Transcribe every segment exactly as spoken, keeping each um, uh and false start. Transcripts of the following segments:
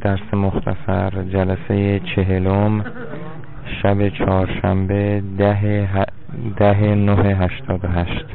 درس مختصر جلسه چهلم شب چهارشنبه ده ده نه هشتاد و هشت.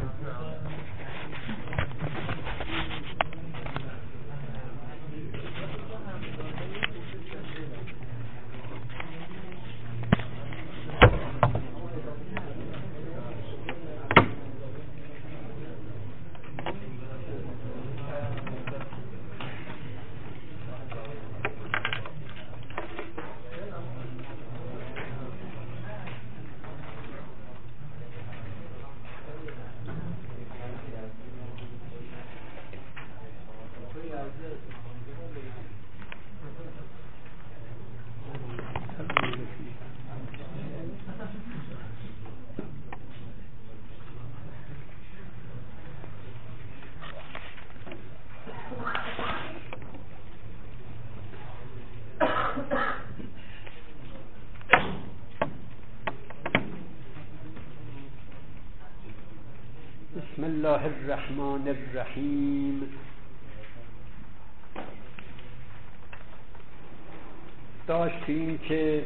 بسم الله الرحمن الرحیم. داشتیم که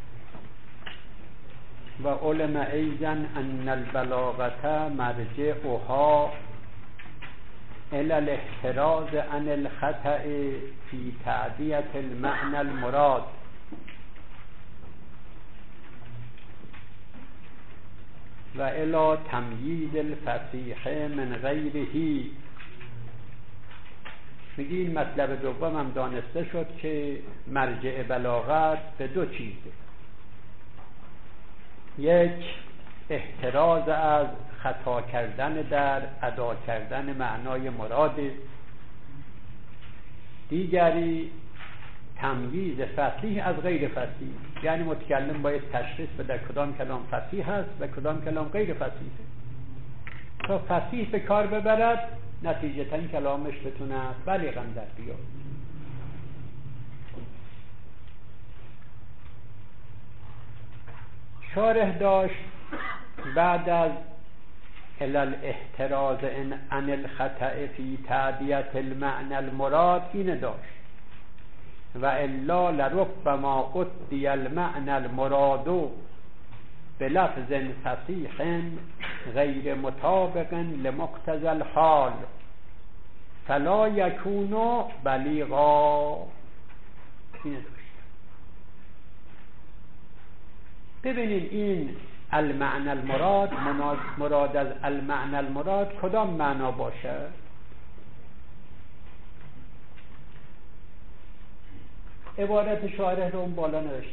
و علم ایضا ان البلاغة مرجعها الى الاحتراز عن الخطأ في تعدیة المعنى المراد و الی تمییز الفصیح من غیره. میگی این مطلب دوم هم دانسته شد که مرجع بلاغت به دو چیزه: یک، احتراز از خطا کردن در ادا کردن معنای مراد، دیگری تمییز فصیح از غیر فصیح، یعنی متکلم باید تشخیص بده کدام کلام فصیح است و کدام کلام غیر فصیحه تا فصیح به کار ببرد، نتیجتا کلامش بتونه بلیغاً در بیاد. شارح داشت بعد از الاحتراز عن الخطأ فی تعدیة المعنى المراد اینه داشت: و الا لربما ادی المعنى المراد بلفظ فصیح غیر مطابق لمقتضى الحال فلا یکون بلیغا. اینه داشت. ببینید این المعنى المراد، مراد از المعنى المراد کدام معنا باشه؟ عبارت شارح رو اون بالا نوشت.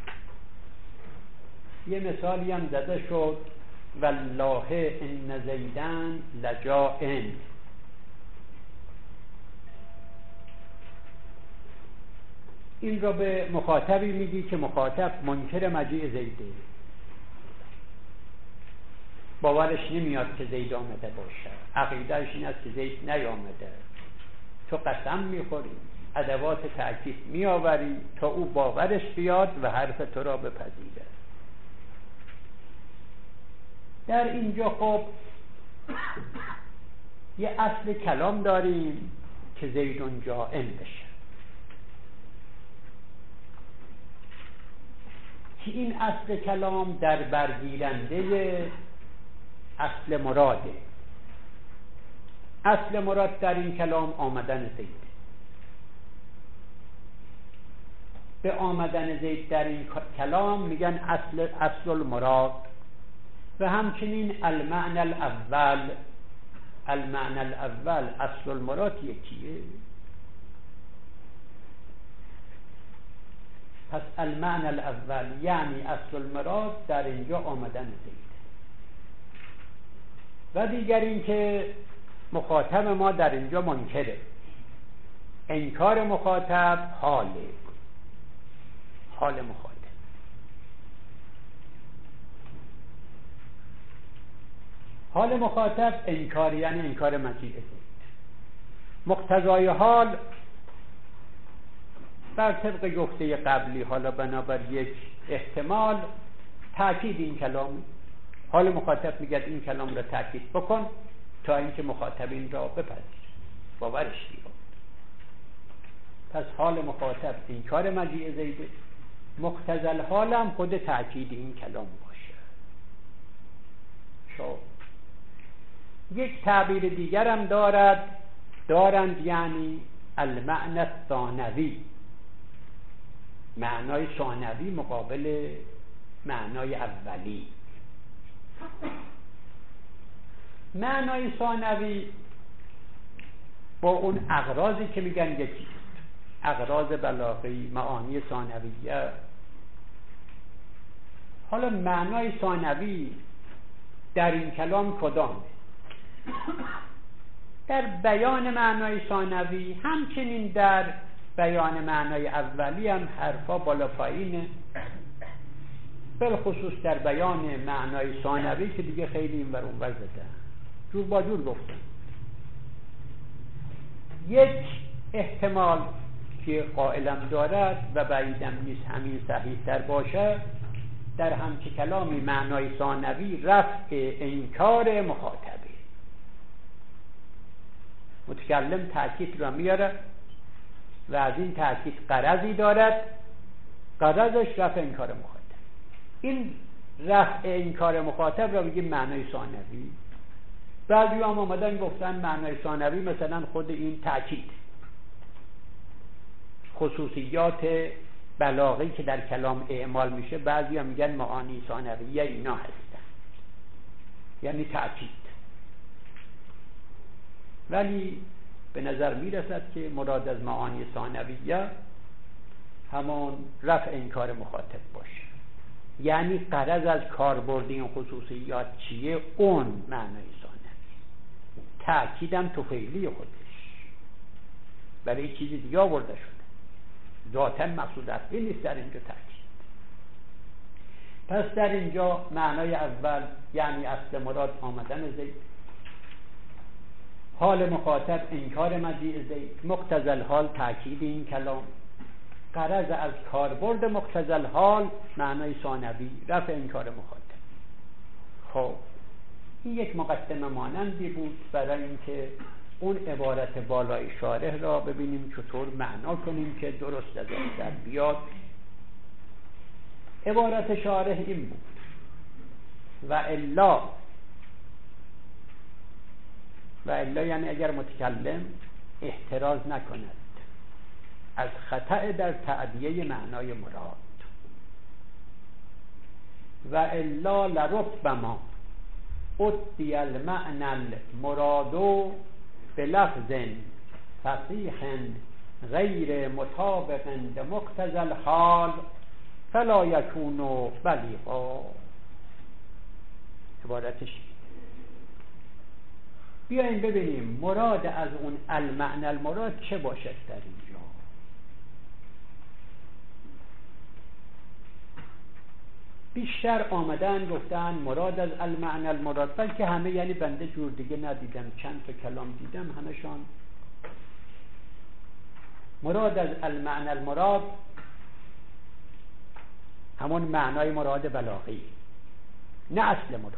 یه مثالی هم زده شد: والله ان زیدن لجائن. این رو به مخاطبی میگی که مخاطب منکر مجیء زیده، باورش نمیاد که زید آمده باشه، عقیدهش این است که زید نیامده. تو قسم میخوری، ادوات تأکید میآوری تا او باورش بیاد و حرف تو را بپذیره. در اینجا خب یه اصل کلام داریم که زیدون جائن بشه، که این اصل کلام در برگیرنده اصل مراده. اصل مراد در این کلام آمدن زید. به آمدن زید در این کلام میگن اصل اصل المراد. و همچنین المعنى الاول، المعنى الاول اصل المراد یکیه. پس المعنى الاول یعنی اصل المراد در اینجا آمدن زید. و دیگر این که مخاطب ما در اینجا منکره. انکار مخاطب حاله، حال مخاطب. حال مخاطب انکار یعنی انکار مجیء زید. مقتضای حال بر طبق گفته قبلی، حالا بنابر یک احتمال تأکید این کلام. حال مخاطب میگه این کلام را تأکید بکن تا اینکه مخاطب این را بپذیره، باورش بیاد. پس حال مخاطب انکار مجیء زیده، مقتضی الحال هم خود تأکید این کلام باشه. شو یک تعبیر دیگر هم دارد دارند یعنی المعنى الثانوی، معنای ثانوی مقابل معنای اولی. معنای ثانوی با اون اغراضی که میگن یکیست، اغراض بلاغی، معانی ثانویه. حالا معنای ثانوی در این کلام کدامه؟ در بیان معنای ثانوی همچنین در بیان معنای اولی هم حرفا بالا پایینه، بالخصوص در بیان معنای ثانوی که دیگه خیلی این ور اون ور زدن، جور با جور گفتن. یک احتمال که قائلم دارد و بعیدم نیست همین صحیح تر باشه، در همچه کلامی معنای ثانوی رفع انکار مخاطبه. متکلم تأکید را میاره و از این تأکید غرضی دارد، غرضش رفع انکار مخاطب. این رفع انکار مخاطب را بگیم معنای ثانوی. بعضی هم آمدن گفتن معنای ثانوی مثلا خود این تأکید، خصوصیات بلاغی که در کلام اعمال میشه، بعضی هم میگن معانی ثانویه اینا هستن، یعنی تأکید. ولی به نظر میرسد که مراد از معانی ثانویه همون رفع انکار مخاطب باشه، یعنی غرض از کاربرد این خصوصیات چیه؟ اون معنای ثانوی. تأکیدم تو فعلی خودش برای چیزی دیگه آورده شده، ذاتاً مقصود اصلی نیست در اینجا تأکید. پس در اینجا معنای اول یعنی اصل مراد آمدن زید، حال مخاطب انکار مجیء زید، مقتضی الحال تأکید این کلام، غرض از کاربرد مقتضی الحال معنای ثانوی رفع انکار مخاطب. خب این یک مقدمه مانندی بود برای اینکه اون عبارت بالای شارح را ببینیم چطور معنا کنیم که درست از در بیاد. عبارت شارح این بود: و الا، و الا یعنی اگر متکلم احتراز نکند از خطأ در تعدیه معنای مراد. و الا لربما ادی المعنى المراد بلفظ فصیح غیر مطابق لمقتضی الحال فلا یکون بلیغا. عبارتش بیاییم ببینیم مراد از اون المعنى المراد چه باشد در اینجا. بیشتر آمدن گفتن مراد از المعنى المراد، بلکه همه یعنی بنده جور دیگه ندیدم، چند تا کلام دیدم همشان مراد از المعنى المراد همون معنای مراد بلاغی، نه اصل مراد.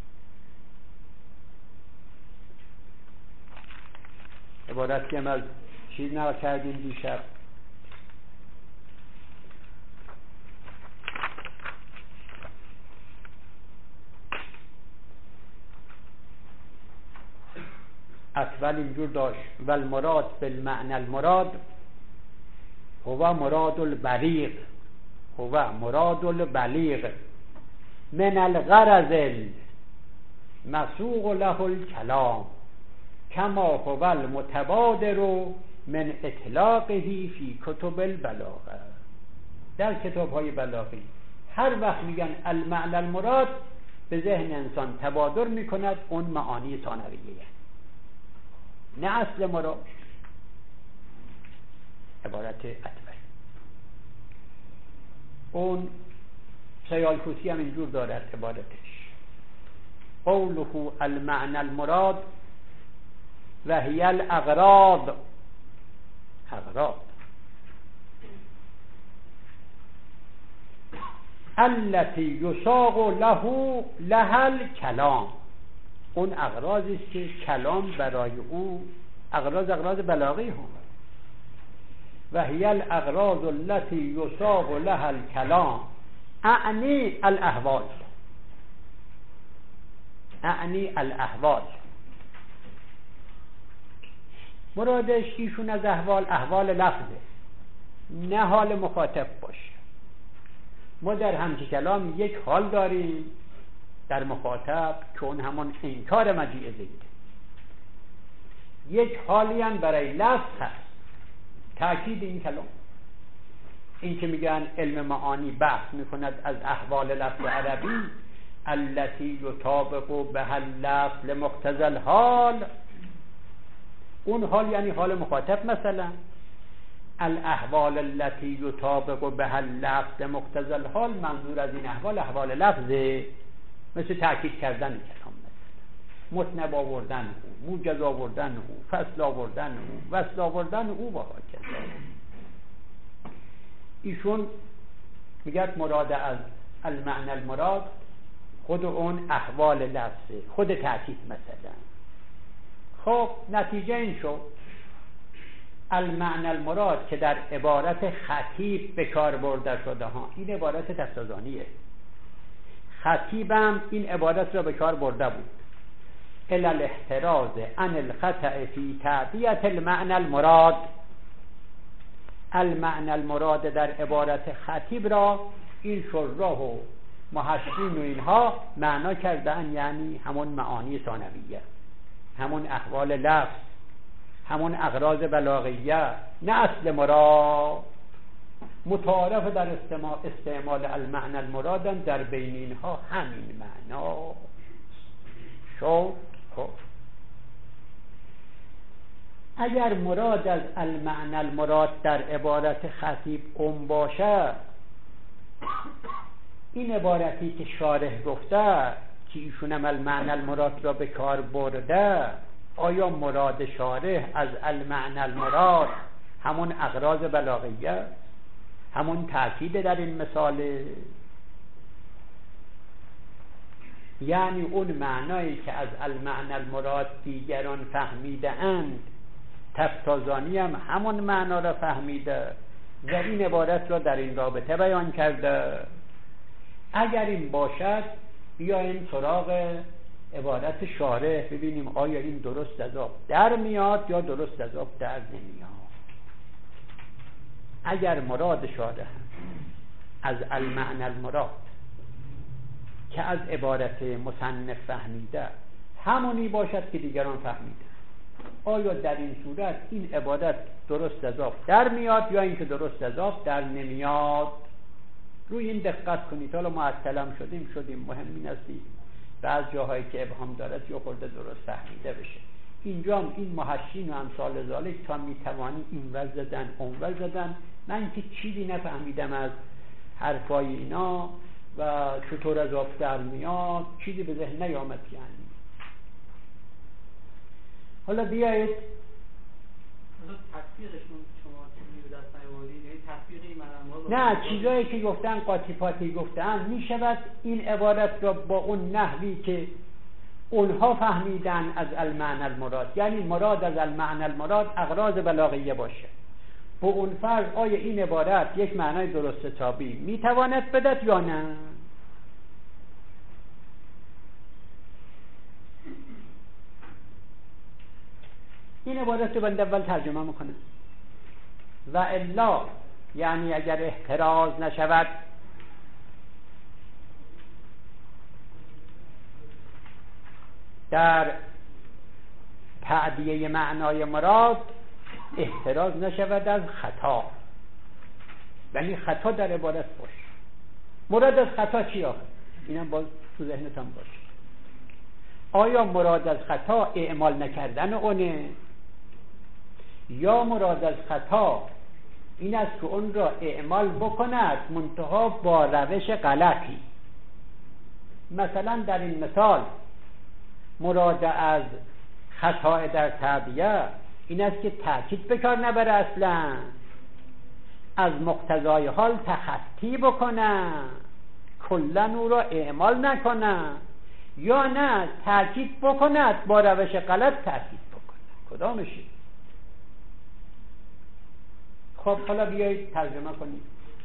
عبارت که از چیز نوا کردیم دیشب، اول اینجور داشت: و المراد بالمعنى المراد هو مراد البلیغ، هو مراد البلیغ من الغرض المسوغ له الكلام کما هو المتبادر من اطلاقه فی کتب البلاغه. در کتاب های بلاغی هر وقت میگن المعنى المراد به ذهن انسان تبادر میکند اون معانی ثانویه، نه اصل مراد. عبارت اطول اون سیالکوسی هم اینجور دارد عبارتش: قوله المعنى المراد و هی الاغراض، اغراض التي یساق له لها الکلام، اون اغراضی است که کلام برای او، اغراض اغراض بلاغی هم، و هی الاغراض التي یساق لها الکلام اعنی الاحوال اعنی الاحوال مرادش ایشون از احوال احوال لفظه، نه حال مخاطب باشه. ما در همچه کلام یک حال داریم در مخاطب که اون همون انکار مجیء زید، یک حالی هم برای لفظ هست تأکید این کلام. این که میگن علم معانی بحث میکند از احوال لفظ عربی التي یطابق بها اللفظ لمقتضى الحال، اون حال یعنی حال مخاطب. مثلا الاحوال التي یطابق بها اللفظ لمقتضى الحال، منظور از این احوال احوال لفظه، مثل تأکید کردن کلام، مثلا متنب آوردن او، موجز آوردن او، فصل آوردن او، وصل آوردن او و هاکذا. ایشون میگه مراد از المعنى المراد خود اون احوال لفظه، خود تأکید. مثلا خب نتیجه این شد المعنى المراد که در عبارت خطیب به کار برده شده ها، این عبارت تفسیرانیه، خطیبم این عبارت را به کار برده بود، الی الاحتراز عن الخطأ فی تعدیة المعنى المراد. المعنى المراد در عبارت خطیب را این شراح و محشین و اینها معنا کردن، یعنی همون معانی ثانویه، همون احوال لفظ، همون اغراض بلاغیه، نه اصل مراد. متعارف در استعمال المعنى المراد در بین اینها همین معنا شد. خب اگر مراد از المعنى المراد در عبارت خطیب اون باشه، این عبارتی که شارح گفته که ایشون هم المعنى المراد را به کار برده، آیا مراد شارح از المعنى المراد همون اغراض بلاغیه، همون تأکید در این مثال، یعنی اون معنایی که از المعنى المراد دیگران فهمیده اند، تفتازانی هم همون معنا را فهمیده و این عبارت را در این رابطه بیان کرده؟ اگر این باشد بیاین سراغ عبارت شارح ببینیم آیا این درست از آب در میاد یا درست از آب در نمیاد. اگر مراد شارح از المعنى المراد که از عبارت مصنف فهمیده همونی باشد که دیگران فهمیده، آیا در این صورت این عبارت درست از آب در میاد یا اینکه درست از آب در نمیاد؟ روی این دقت کنید. حالا معطلم شدیم شدیم مهم این است بعض جاهایی که ابهام دارد یا خورده درست فهمیده بشه. اینجا هم این محشین و امثال ذالک تا میتوانی این وز زدن اون وز زدن، من که چیزی نفهمیدم از حرفای اینا و چطور از آب در میاد چیزی به ذهن نیامد. یعنی حالا بیایید تفسیرشون شما چیزی به دست نیاوردید، یعنی تفسیر این معنی نه چیزایی که گفتن قاطی پاتی گفتن میشود این عبارت را با اون نحوی که اونها فهمیدن از المعنى المراد، یعنی مراد از المعنى المراد اغراض بلاغیه باشه، با اون فرض آیا این عبارت یک معنای درست حسابی میتواند بدد یا نه؟ این عبارت رو بنده اول ترجمه میکنه. و الا یعنی اگر احتراز نشود در تعدیه معنای مراد، احتراز نشود از خطا، یعنی خطا در عبارت باشه. مراد از خطا چی آخه؟ اینم باز تو ذهنتان باشه. آیا مراد از خطا اعمال نکردن اونه، یا مراد از خطا این است که اون را اعمال بکند منتها با روش غلطی؟ مثلا در این مثال مراد از خطا در تعبیه این است که تأکید بکار نبره، اصلا از مقتضای حال تخطی بکنه، کلن او را اعمال نکنه، یا نه تأکید بکند با روش غلط تأکید بکنه. کدامشی؟ خب حالا بیایید ترجمه کنیم.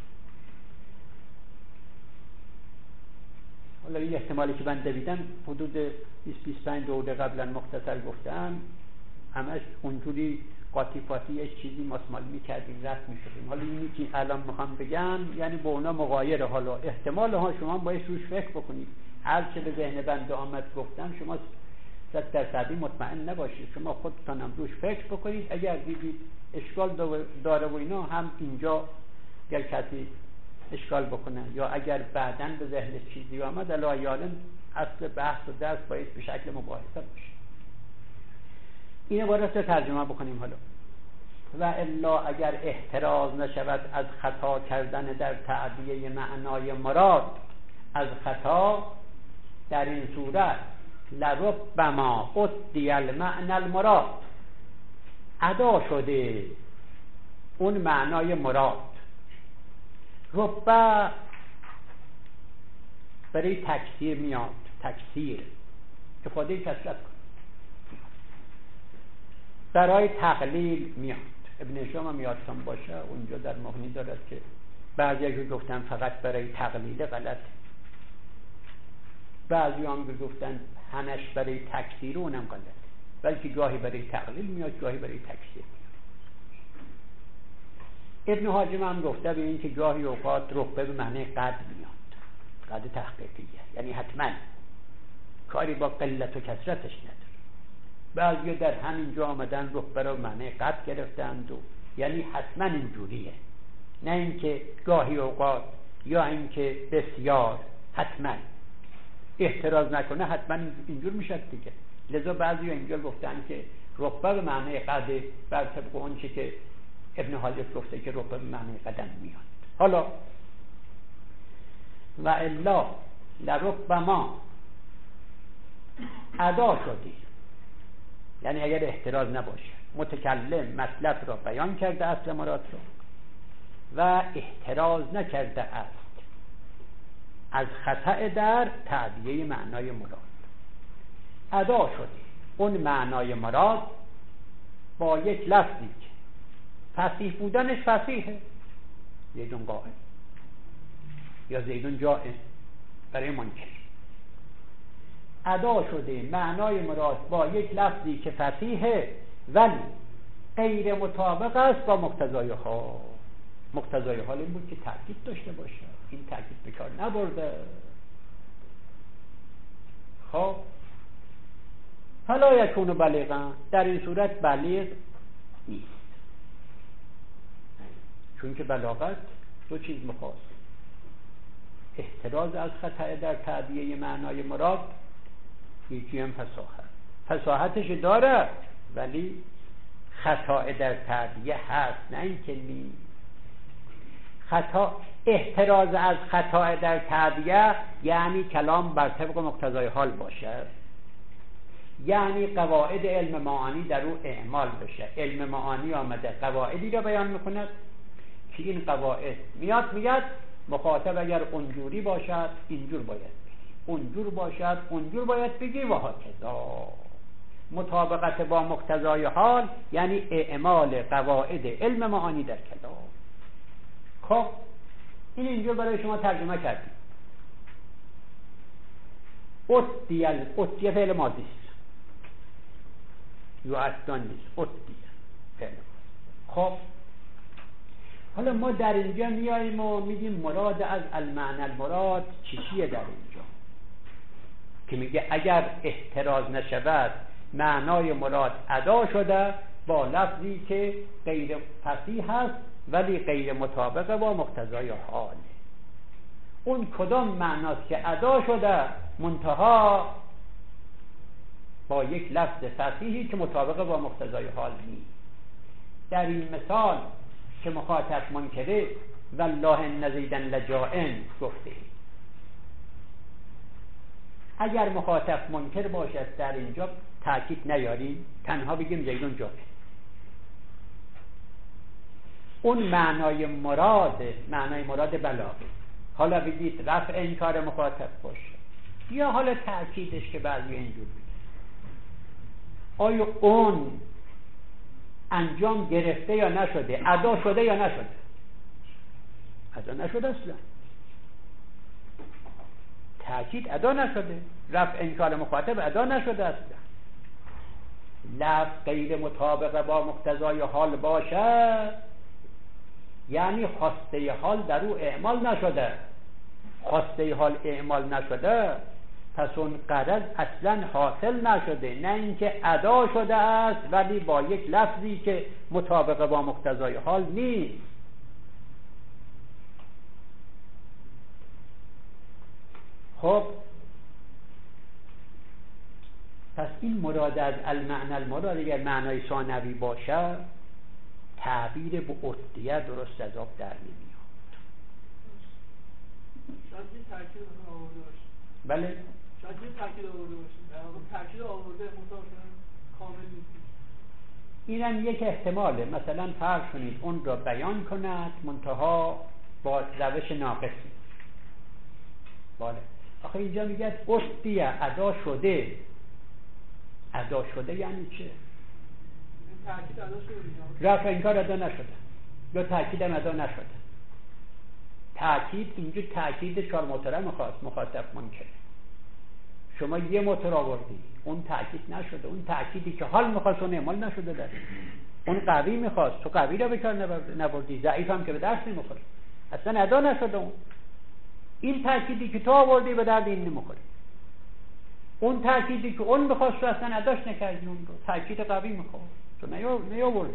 حالا این احتمالی که من دویدم حدود بیست بیست و پنج دقیقه قبلا مختصر گفتم، همش اونجوری قاطی پاتی یک چیزی ماسمال میکردیم رفت میشدیم. حالا اینی که الان میخوام بگم یعنی با اونا مغایره. حالا احتمال ها شما باید روش فکر بکنید. هر چه به ذهن بنده آمد گفتم شما صد درصدی مطمئن نباشید، شما خودتانم روش فکر بکنید. اگر دیدید اشکال داره و اینا هم اینجا اگر کسی اشکال بکنه یا اگر بعداً به ذهن چیزی آمد الایالن اصل بحث و درس باید به شکل مباحثه باشه. این عبارت رو ترجمه بکنیم حالا. و الا اگر احتراز نشود از خطا کردن در تعبیه معنای مراد، از خطا در این صورت لربما ادی المعنى المراد، ادا شده اون معنای مراد. ربما برای تکثیر میاد، تکثیر افاده کثرت کن. برای تقلیل میاد. ابن هشام هم یادتان باشه اونجا در مغنی دارد که بعضی که گفتن فقط برای تقلیل غلط، بعضی هم که گفتن همش برای تکثیر اونم غلط، بلکه گاهی برای تقلیل میاد گاهی برای تکثیر میاد. ابن حاجم هم گفته به این که گاهی اوقات ربه به معنی قد میاد، قد تحقیقیه، یعنی حتما کاری با قلت و کثرتش نداره. بعضی در همین جا آمدن ربه رو معنی قد گرفتند و یعنی حتما اینجوریه، نه اینکه گاهی اوقات یا اینکه بسیار، حتما احتراز نکنه حتما اینجور میشه دیگه. لذا بعضی اینجا گفتن که ربه به معنی قد، بر طبق اون چه که ابن حاجب گفته که ربه به معنی قدم میاد. حالا و الا لربما ادا شدی، یعنی اگر احتراز نباشه، متکلم مطلب را بیان کرده اصل مراد را و احتراز نکرده است از خطأ در تعبیه معنای مراد، ادا شدی اون معنای مراد با یک لفظی که فصیح بودنش فصیحه، زیدون قائم یا زیدون جائز برای منکر، ادا شده معنای مراد با یک لفظی که فصیحه ولی غیر مطابق است با مقتضای حال. مقتضای حال این بود که تأکید داشته باشه، این تأکید به کار نبرده. خب فلا یکون بلیغا، در این صورت بلیغ نیست، چون که بلاغت دو چیز مخواست، احتراز از خطأ در تعبیه معنای مراد، یکی هم فصاحت. فصاحتش داره ولی خطأ در تعبیه هست، نه اینکه نیست. خطا احتراز از خطا در تعبیه یعنی کلام بر طبق مقتضای حال باشه، یعنی قواعد علم معانی در او اعمال بشه. علم معانی آمده قواعدی را بیان میکند که این قواعد میاد میاد مخاطب اگر اونجوری باشد اینجور باید بگی، اونجور باشد اونجور باید بگی و هکذا. مطابقت با مقتضای حال یعنی اعمال قواعد علم معانی در کلام. خب این اینجور برای شما ترجمه کردیم. اتیل اتیه فعل ماضی است، یعدان نیست، اتیه فعل ماضی. خب حالا ما در اینجا میاییم و میگیم مراد از المعنى المراد چی چیه در اینجا که میگه اگر احتراز نشود معنای مراد ادا شده با لفظی که غیر فصیح هست ولی غیر مطابق با مقتضای حال. اون کدام معناست که ادا شده منتها با یک لفظ فصیحی که مطابق با مقتضای حال نیست. در این مثال که مخاطب منکره والله نزیدن لجائن گفته، اگر مخاطب منکر باشد در اینجا تأکید نیاریم، تنها بگیم زیدون جائن. اون معنای مراد، معنای مراد بلاغی. حالا بگید رفع انکار مخاطب باشه یا حالا تأکیدش که بعضی اینجور بگید. آیا اون انجام گرفته یا نشده، ادا شده یا نشده؟ ادا نشده اصلا. تأکید ادا نشده، رفع انکار مخاطب ادا نشده اصلا. لفظ غیر مطابق با مقتضای حال باشد یعنی خواسته حال در او اعمال نشده. خواسته حال اعمال نشده پس اون غرض اصلا حاصل نشده، نه اینکه ادا شده است ولی با یک لفظی که مطابق با مقتضای حال نیست. خب پس این مراد از المعنى المراد اگر معنای ثانوی باشه تعبیر به عدیه درست از آب در نمیاد. شاید یه ترکیب آورده باشه. بله شاید یه ترکیب آورده باشه. در واقع ترکیب آورده مطابق کامل نیست. اینم یک احتماله. مثلا فرض کنید اون را بیان کند منتها با روش ناقصی. بله آخه اینجا میگه عدیه ادا شده. ادا شده یعنی چه؟ تأکید ادا شده. رفع انکار ادا نشده یا تأکید هم ادا نشده. تأکید اینجا تأکید چهار موتوره میخواست مخاطب منکر. شما یه موتور آوردی اون تأکید نشده، اون تأکیدی که حال میخواست اون اعمال نشده در اون قوی میخواست تو قوی را بکار نبردی، ضعیف هم که به درس نمیخوره اصلا ادا نشده. اون این تأکیدی که تو آوردی به درد این نمیخوره. اون تأکیدی که اون میخواست تو اصلا اداش نکردی، اون رو تأکید قوی میخواد تو نیاوردی.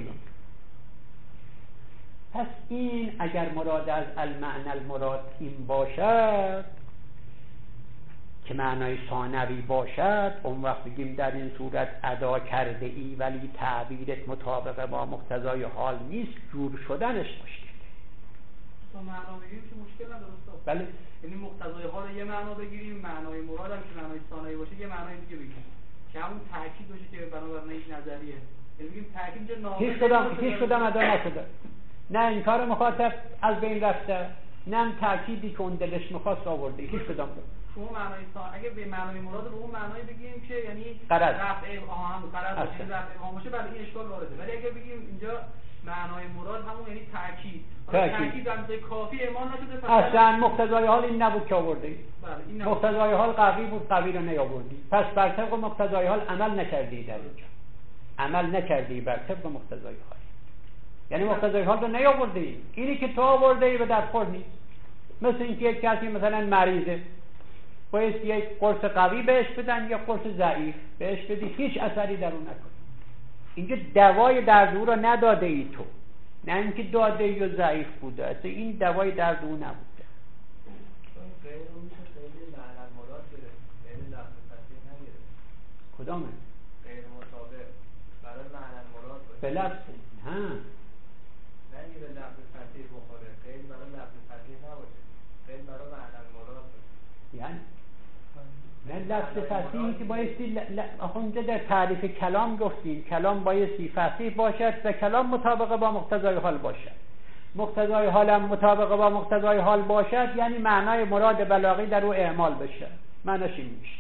پس این اگر مراد از المعنى المراد این باشد که معنای ثانوی باشد اون وقت بگیم در این صورت ادا کرده ای ولی تعبیرت مطابق با مقتضای حال نیست، جور شدنش مشکله. تو معنا بگیریم که مشکل نداره. بله یعنی مقتضای حال یه معنا بگیریم، معنای مراد هم که معنای ثانوی باشه یه معنای دیگه بگیریم که همون تاکید باشه که بنابراین یک نظریه. یعنی بگیم تاکید جا ناقص هیچ کدام هیچ کدام ادا نشده، نه انکار مخاطب از بین رفته نه تأکیدی که اون دلش می‌خواست آورده، هیچ کدام. شما معنای ثانوی اگه به معنای مراد به اون معنای بگیم که یعنی غرض رفع آهام غرض باشه رفع ابهام باشه بعد این اشکال وارده. ولی اگه بگیم اینجا معنای مراد همون یعنی تاکید تاکید اندازه کافی اعمال نشده اصلا مقتضای حال این نبود که آورده. بله این مقتضای حال قوی بود، قوی رو نیاوردی، پس بر طبق مقتضای حال عمل نکردی. در اینجا عمل نکردی بر طبق مقتضای حال، یعنی مقتضای حال رو نیاوردی. اینی که تو آوردی به درخور نیست. مثل اینکه یک کسی مثلا مریضه باید یک قرص قوی بهش بدن یا قرص ضعیف بهش بدی، هیچ اثری در اون نکنه. اینجا دوای درد او رو نداده ای تو، نه اینکه داده ای و ضعیف بوده، اصلا این دوای درد او نبوده. غیر اون میشه خیلی معنی مراد بره، غیر لفظ تصریح نگیره. کدامه؟ غیر مطابق برای معنی مراد باشه به لفظ ها نگیره، لفظ تصریح بخوره، غیر برای لفظ تصریح نباشه، غیر برای معنی مراد باشه. یعنی نه لفظ فصیحی که بایستی ل... ل... آخه اونجا در تعریف کلام گفتیم کلام بایستی فصیح باشد و کلام مطابق با مقتضای حال باشد. مقتضای حال هم مطابق با مقتضای حال باشد یعنی معنای مراد بلاغی در او اعمال بشه. معنیش این میشه.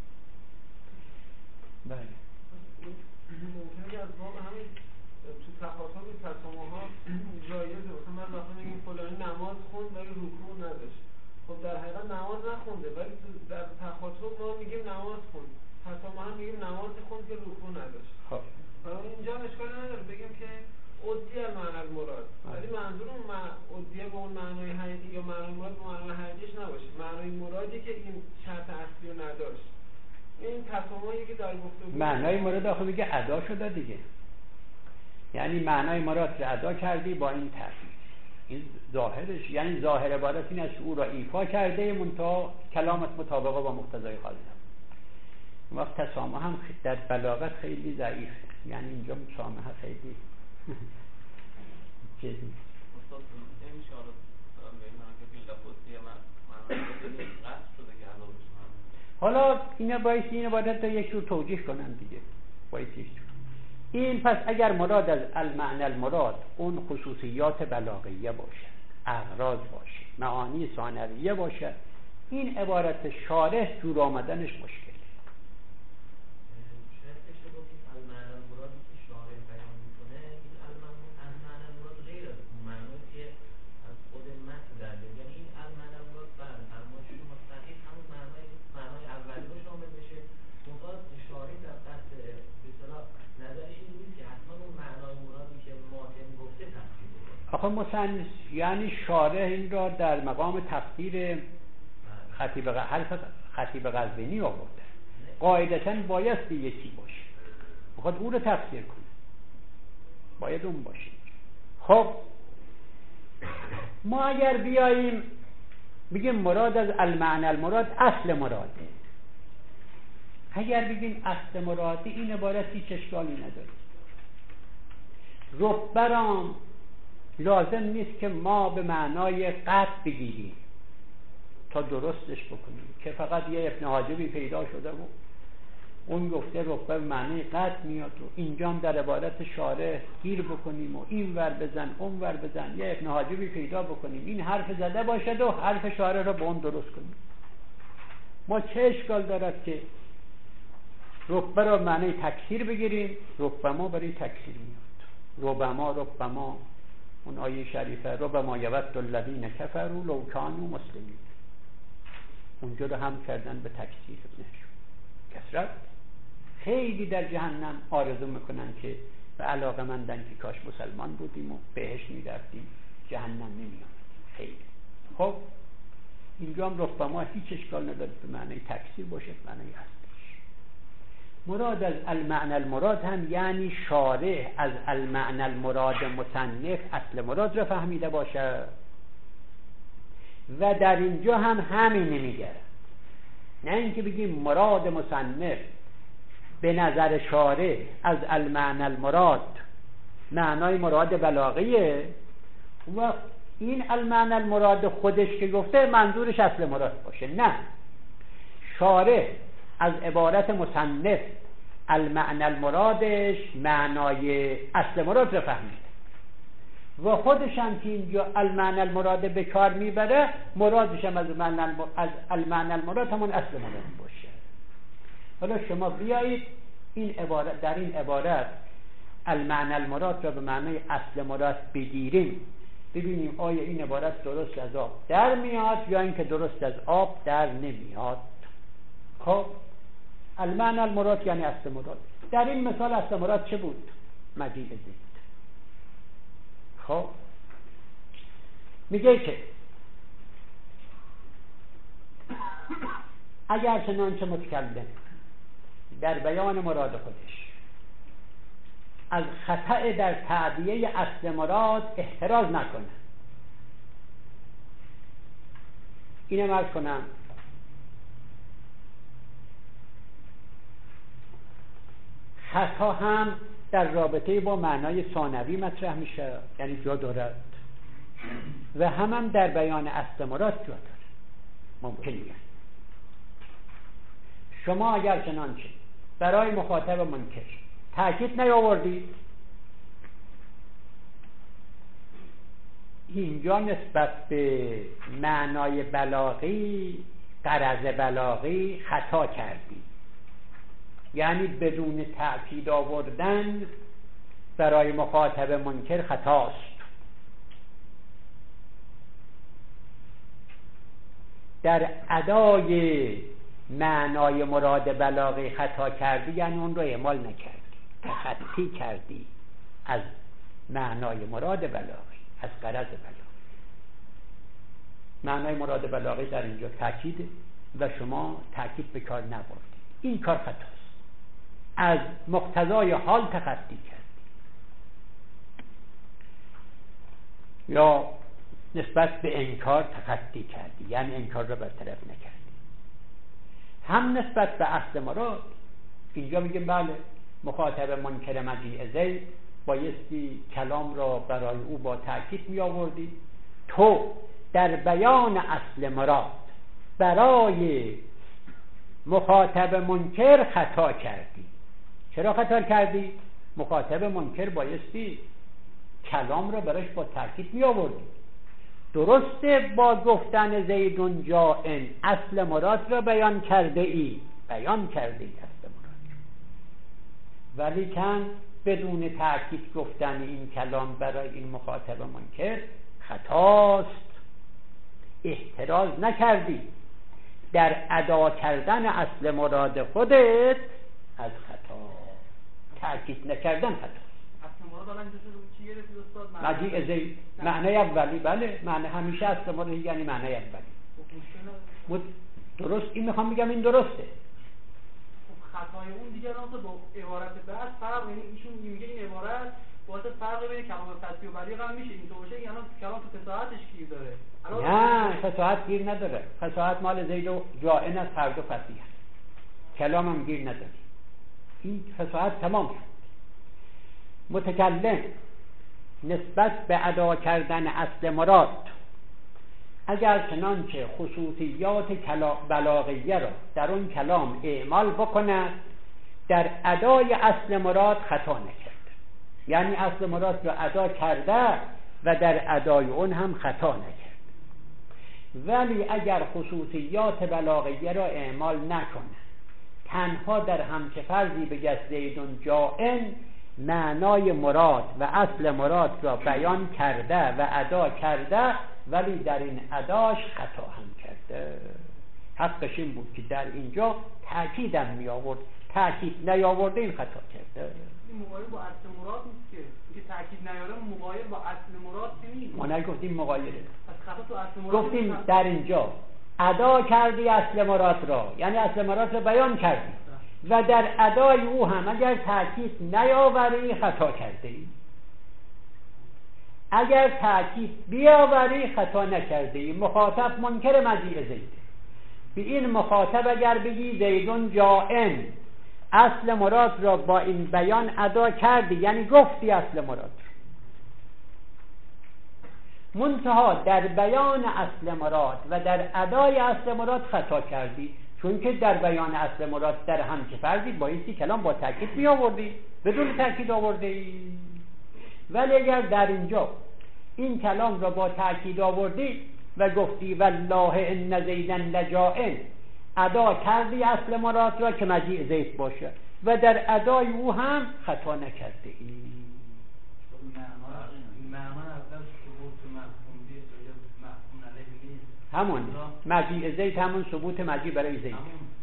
بله ممکنه که از باب همین تو تخاطب تسامح‌ها جایزه. مثلا من وقتی میگم فلانی نماز خوند ولی رکوع نداشت، خب در حقیقت نماز نخونده ولی در تخاطب ما میگیم نماز خوند، تسامح هم میگیم نماز خوند که رکوع نداشت. خب اینجا اشکال نداره بگیم که عدیه معنی المراد، ولی منظور اون عدیه به اون معنای حقیقی یا معنای مراد به معنای حقیقیش نباشه. معنای مرادی که این شرط اصلی رو نداشت. این تسامحی که در گفتگو معنای مراد آخه میگه ادا شده دیگه، یعنی معنای مراد رو ادا کردی با این تعبیر. این ظاهرش یعنی ظاهر عبارت این است او را ایفا کرده منتها کلامت مطابق با مقتضای حال نبود. وقت تسامح هم در بلاغت خیلی ضعیفه، یعنی اینجا مسامحه خیلی چیزی استاد نمیشه حالا مثلا به این معنی که بیل لفظی معنی قصد شده که علاوه بشه. حالا اینا بایستی این عبارت رو یک جور توجیه کنن دیگه. بایستی این پس اگر مراد از المعنى المراد اون خصوصیات بلاغیه باشه، اغراض باشه، معانی ثانویه باشه، این عبارت شارح جور آمدنش مشکله. شرطش رو که المعنى المراد که شارح بیان میکنه آخه مصنف یعنی شارح این را در مقام تفسیر خطیب حرف خطیب قزوینی آورده. قاعدتاً بایستی یکی باشه، بخواد او رو تفسیر کنه باید اون باشه. خب ما اگر بیاییم بگیم مراد از المعنى المراد اصل مراده، اگر بگیم اصل مراده این عبارت هیچ اشکالی نداره. ربرام لازم نیست که ما به معنای قطع بگیریم تا درستش بکنیم که فقط یه ابن حاجبی پیدا شده و اون گفته ربه به معنی قطع میاد و اینجام در عبارت شارح گیر بکنیم و این ور بزن اون ور بزن، یه ابن حاجبی پیدا بکنیم این حرف زده باشد و حرف شارح را به اون درست کنیم. ما چه اشکال دارد که ربه را معنی تکثیر بگیریم؟ ربما برای تکثیر میاد، ربما ربما اون آیه شریفه ربما یود الذین کفروا لو کانوا مسلمین، اونجا رو هم کردن به تکثیر کثرت. خیلی در جهنم آرزو میکنن که به علاقه مندن که کاش مسلمان بودیم و بهش میرفتیم، جهنم نمیامدیم. خیلی خب اینجا هم ربما هیچ اشکال نداره به معنی تکثیر باشه، معنی اصلش. مراد از المعنى المراد هم یعنی شارح از المعنى المراد مصنف اصل مراد را فهمیده باشه و در اینجا هم همین نمیگه، نه اینکه بگیم مراد مصنف به نظر شارح از المعنى المراد معنای مراد بلاغیه و این المعنى المراد خودش که گفته منظورش اصل مراد باشه. نه، شارح از عبارت مصنف المعنى المرادش معنای اصل مراد رو فهمیده و خودش هم که اینجا المعنى المراد به کار میبره مرادش هم از المعنى المراد همون اصل مراد باشه. حالا شما بیایید این عبارت در این عبارت المعنى المراد را به معنای اصل مراد بگیریم، ببینیم آیا این عبارت درست از آب در میاد یا اینکه درست از آب در نمیاد. خب المعنى المراد یعنی اصل مراد. در این مثال اصل مراد چه بود؟ مجیء زید. خب میگه که اگر چنانچه متکلم در بیان مراد خودش از خطأ در تعبیه اصل مراد احتراز نکنه، اینم عرض کنم خطا هم در رابطه با معنای ثانوی مطرح میشه، یعنی جا دارد، و هم هم در بیان اصل مراد جا داره. ممکنه شما اگر چنانچه برای مخاطب منکر تأکید نیاوردید، اینجا نسبت به معنای بلاغی غرض بلاغی خطا کردید، یعنی بدون تأکید آوردن برای مخاطب منکر خطاست. در ادای معنای مراد بلاغی خطا کردی یعنی اون رو اعمال نکردی، تخطی کردی از معنای مراد بلاغی، از غرض بلاغی. معنای مراد بلاغی در اینجا تأکید و شما تأکید به کار نبردید، این کار خطاست. از مقتضای حال تخطی کردی یا نسبت به انکار تخطی کردی، یعنی انکار را برطرف نکردی. هم نسبت به اصل مراد اینجا میگیم بله مخاطب منکر مجیء زید بایستی کلام را برای او با تأکید می آوردی، تو در بیان اصل مراد برای مخاطب منکر خطا کردی. چرا خطا کردی؟ مخاطب منکر بایستی کلام را براش با تأکید می آوردی. درسته با گفتن زیدون جائن اصل مراد را بیان کرده ای بیان کرده ای اصل مراد، ولی کن بدون تأکید گفتن این کلام برای این مخاطب منکر خطاست. احتراز نکردی در ادا کردن اصل مراد خودت از خطا، تأکید نکردن خطاست. اصل مراد مراد الان چی گرفتید استاد؟ مجیء زید معنی اولی، بله معنی همیشه اصل مراد یعنی معنی اولی. مد... درست این میخوام بگم این درسته. خطای اون دیگه الان با عبارت بعد فرق، یعنی ایشون میگه این عبارت واسه فرق بین کلام فصیح و بلیغ هم میشه اینطور باشه، یعنی کلام تو فصاحتش گیر داره. نه فصاحت گیر نداره، فصاحت مال زید و جاعن از هر دو فصیح، کلام هم گیر نداره. این فصاحت تمام شد. متکلم نسبت به ادا کردن اصل مراد اگر چنانچه خصوصیات بلاغیه را در اون کلام اعمال بکند در ادای اصل مراد خطا نکرد، یعنی اصل مراد را ادا کرده و در ادای اون هم خطا نکرد. ولی اگر خصوصیات بلاغیه را اعمال نکند، تنها در همچه فرضی بگه زیدون جاعن معنای مراد و اصل مراد را بیان کرده و ادا کرده، ولی در این اداش خطا هم کرده. حقش این بود که در اینجا تأکیدم می آورد، تأکید نیاورده این خطا کرده. این مغایر با اصل مراد نیست که اینکه تأکید نیاره مغایر با اصل مراد که نیست. ما نگفتیم مغایره، پس خطا تو اصل مراد گفتیم در اینجا ادا کردی اصل مراد را، یعنی اصل مراد را بیان کردی و در ادای او هم اگر تأکید نیاوری خطا کرده ای، اگر تأکید بیاوری خطا نکرده ای. مخاطب منکر مجیء زید، به این مخاطب اگر بگی زیدون جاعن اصل مراد را با این بیان ادا کردی، یعنی گفتی اصل مراد را، منتها در بیان اصل مراد و در ادای اصل مراد خطا کردی، چون که در بیان اصل مراد در همچه فرضی بایستی کلام با تأکید می آوردی، بدون تأکید آورده ای. ولی اگر در اینجا این کلام را با تأکید آوردی و گفتی والله ان زیدن لجاعن، ادا کردی اصل مراد را که مجیء زید باشه و در ادای او هم خطا نکرده ای. همون مجیء زید همون ثبوت مجیء برای زید.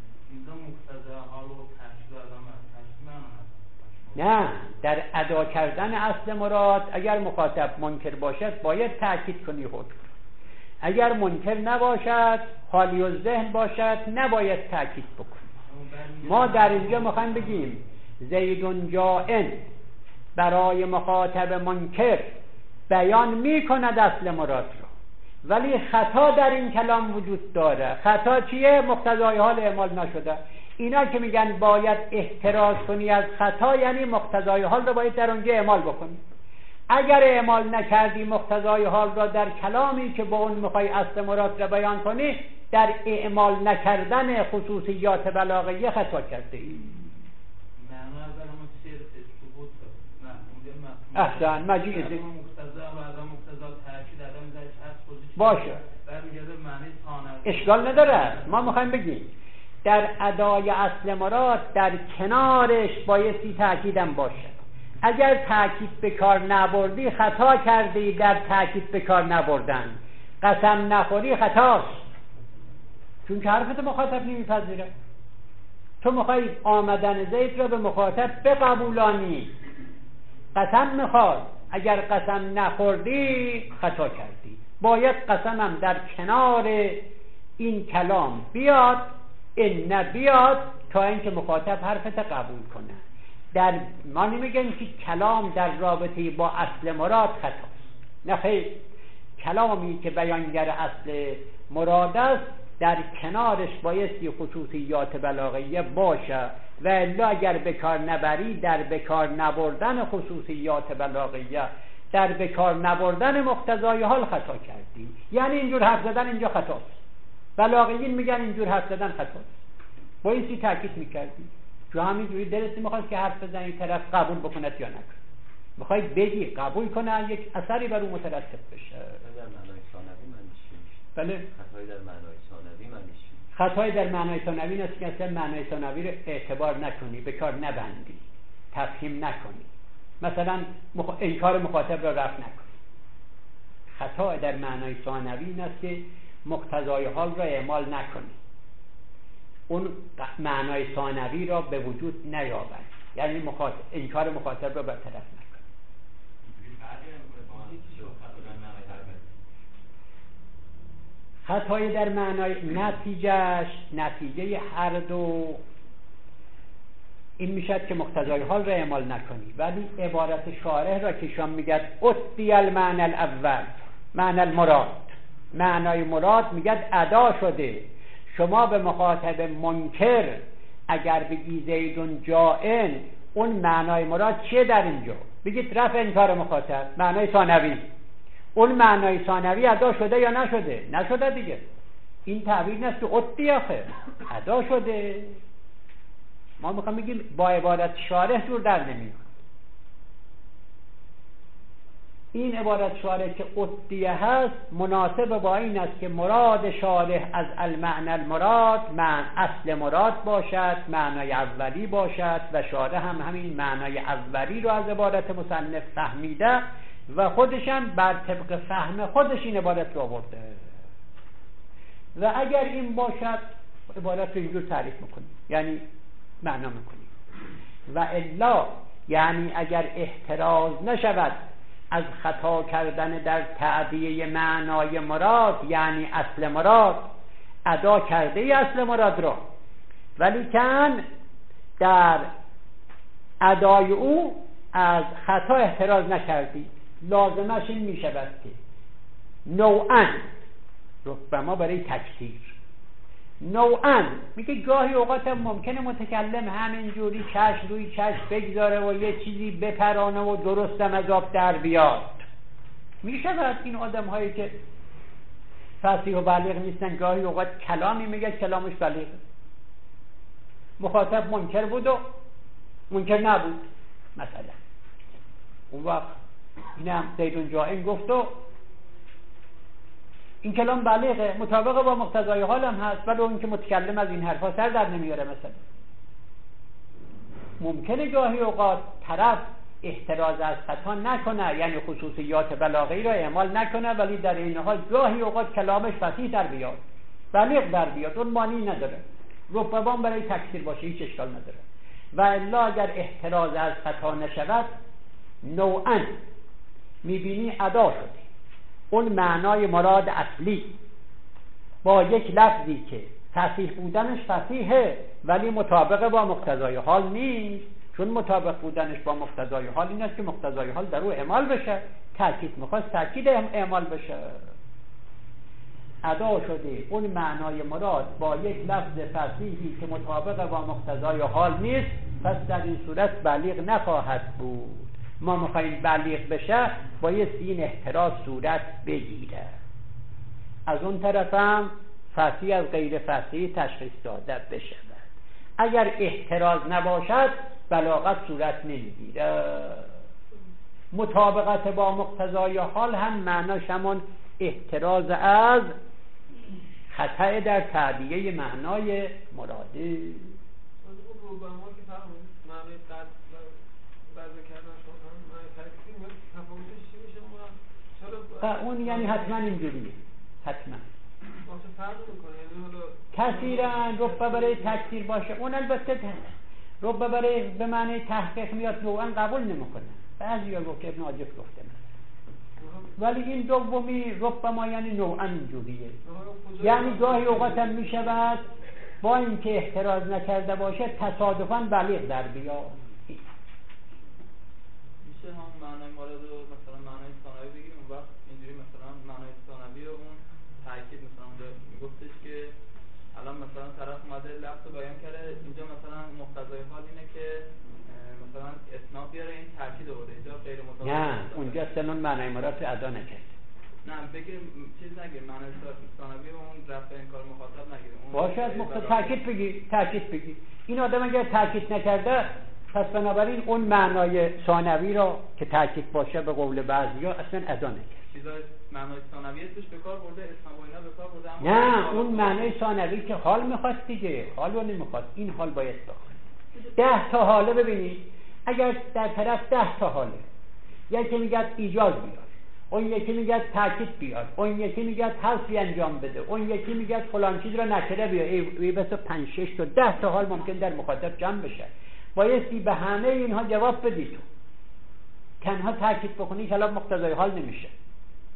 نه در ادا کردن اصل مراد اگر مخاطب منکر باشد باید تأکید کنی خود، اگر منکر نباشد خالی الذهن باشد نباید تأکید بکنی. ما در اینجا میخوایم بگیم زیدون جاعن برای مخاطب منکر بیان میکند اصل مراد را، ولی خطا در این کلام وجود داره. خطا چیه؟ مقتضای حال اعمال نشده. اینا که میگن باید احتراز کنی از خطا، یعنی مقتضای حال رو باید در اونجا اعمال بکنی. اگر اعمال نکردی مقتضای حال را در کلامی که با اون میخوای اصل مراد را بیان کنی، در اعمال نکردن خصوصیات بلاغیه خطا کرده ای. احسن مجیء زید باشه، اشکال نداره. ما میخوایم بگیم در ادای اصل مراد در کنارش بایستی تأکیدم باشه. اگر تأکید به کار نبردی خطا کردی در تأکید به کار نبردن. قسم نخوری خطاست، چون که حرفت مخاطب نمیپذیره. تو میخوای آمدن زید را به مخاطب بقبولانی، قسم میخواد، اگر قسم نخوردی خطا کردی. باید قسمم در کنار این کلام بیاد، این نبیاد تا اینکه مخاطب حرفت قبول کنه. در ما نمیگن که کلام در رابطه با اصل مراد خطاست، نه خیر. کلامی که بیانگر اصل مراد است در کنارش بایستی خصوصیات بلاغیه باشه، و الا اگر بکار نبری در بکار نبردن خصوصیات بلاغیه، در بکار نبردن مقتضای حال خطا کردی. یعنی اینجور حرف زدن اینجا خطاست. بلاغیین میگن اینجور حرف زدن خطاست، بایستی تاکید میکردی. جو همینجوری دلت میخواست که حرف بزنی طرف قبول بکند یا نکند، میخوای بگی قبول کنه یک اثری بر اون مترتب بشه. در معنای ثانوی معنیش چیه؟ بله خطای در معنای ثانوی معنیش چیه؟ خطای در معنای ثانوی است که اصلا معنای ثانوی رو اعتبار نکنی، به کار نبندی، تفهیم نکنی، مثلا مخ... انکار مخاطب را رفع نکنی. خطا در معنای ثانوی است که مقتضای حال را اعمال نکنی، اون معنای ثانوی را به وجود نیاوری، یعنی مخاطب انکار مخاطب را برطرف نکنی. خطای در معنای نتیجهش، نتیجه هر دو این میشد که مقتضای حال را اعمال نکنی، ولی عبارت شارح را که شما میگد اطی المعنى الاول معنی المراد، معنای مراد میگد ادا شده. شما به مخاطب منکر اگر بگی زیدون جائن، اون معنای مراد چیه در اینجا؟ بگید رفع انکار مخاطب، معنای ثانوی. اون معنای ثانوی ادا شده یا نشده؟ نشده دیگه. این تعبیر نیست که اطی آخه ادا شده. ما میخوام بگیم با عبارت شارح جور در نمیاد. این عبارت شارح که اطیه هست مناسب با این است که مراد شارح از المعنى المراد معنی اصل مراد باشد، معنای اولی باشد و شارح هم همین معنای اولی رو از عبارت مصنف فهمیده و خودش هم بر طبق فهم خودش این عبارت رو آورده. و اگر این باشد عبارت رو اینجور تعریف میکنیم، یعنی معنا میکنیم. و الا یعنی اگر احتراز نشود از خطا کردن در تعدیه معنای مراد، یعنی اصل مراد ادا کرده ای اصل مراد را، ولی کن در ادای او از خطا احتراز نکردی، لازمش این میشود که نوعاً ربما برای تکثیر، نوعاً میگه گاهی اوقات هم ممکنه متکلم همینجوری چشم روی چشم بگذاره و یه چیزی بپرانه و درستم از آب در بیاد. میشود این آدم هایی که فصیح و بلیغ نیستن گاهی اوقات کلامی میگه کلامش بلیغه، مخاطب منکر بود و منکر نبود مثلا، اون وقت اینم زیدون جائن گفت و این کلام بلیغه، مطابق با مقتضای حال هم هست، ولی اون که متکلم از این حرفا سر در نمیاره. مثلا ممکنه گاهی اوقات طرف احتراز از خطا نکنه، یعنی خصوصیات بلاغی را اعمال نکنه، ولی در این حال گاهی اوقات کلامش فصیح در بیاد، بلیغ در بیاد، اون معنی نداره، ربما برای تکثیر باشه، هیچ اشکال نداره. و الا اگر احتراز از خطا نشود نوعاً میبینی ادا شده اون معنای مراد اصلی با یک لفظی که فصیح بودنش فصیحه ولی مطابق با مقتضای حال نیست. چون مطابق بودنش با مقتضای حال این است که مقتضای حال در او اعمال بشه، تأکید میخواست تأکید اعمال بشه. ادا شده اون معنای مراد با یک لفظ فصیحی که مطابق با مقتضای حال نیست، پس در این صورت بلیغ نخواهد بود. ما میخواییم بلیغ بشه باید این احتراز صورت بگیره. از اون طرف هم فصیح از غیر فصیح تشخیص داده بشه. اگر احتراز نباشد بلاغت صورت نمیگیره. مطابقت با مقتضای حال هم معناش همون احتراز از خطا در تعبیه معنای مراده. اون ربما که فرمودید معنی قد وضع کردن شما معنی تکثیر تفاوتش چی میشه؟ چرا اون یعنی حتما اینجوریه، حتما واسه فرق میکنه، یعنی حالا کثیرا ربما برای تکثیر باشه، اون البته ربما برای به معنی تحقیق میاد، نوعا قبول نمیکنه. بعضیا گفت ابن عاجب گفته مثلا، ولی این دومی ربما یعنی نوعا اینجوریه، یعنی گاهی اوقات هم میشود با اینکه احتراز نکرده باشه تصادفاً بلیغ در بیاد. میشه هم معنای مورد رو مثلا معنای ثانوی بگیم، اون وقت اینجوری مثلا معنای ثانوی رو اون تاکید مثلا اونجا میگفتش که الان مثلا طرف اومده لفظ رو بیان کرده، اینجا مثلا مقتضای حال اینه که مثلا اسناد بیاره، این تاکید آورده، اینجا غیر مطابق نه اونجا سنون معنای مراد رو ادا نکرد. نه بگه چیز نگیر، معنای ثانوی اون رفع انکار مخاطب نگیره، باشه مقتضا تاکید بگی، تاکید بگی. این آدم اگر تاکید نکرده پس بنابراین اون معنای ثانوی رو که تاکید باشه به قول بعضیا اصلا ادا نکرد. چیزای معنای ثانوی توش به کار برده، اسم و اینا به کار برده، نه اون معنای ثانوی که حال میخواست دیگه، حال رو نمیخواست، این حال باید بخواد. ده تا حاله ببینید، اگر در طرف ده تا حاله، یکی میگه ایجاز بیار، اون یکی میگه تاکید بیار، اون یکی میگه حذفی انجام بده، اون یکی میگه فلان چیز رو نکره بیار، ای بس پنج شش تا ده تا حال ممکن در مخاطب جمع بشه. بایستی به همه اینها جواب بدی. تو تنها تاکید بکنی کلام مقتضای حال نمیشه.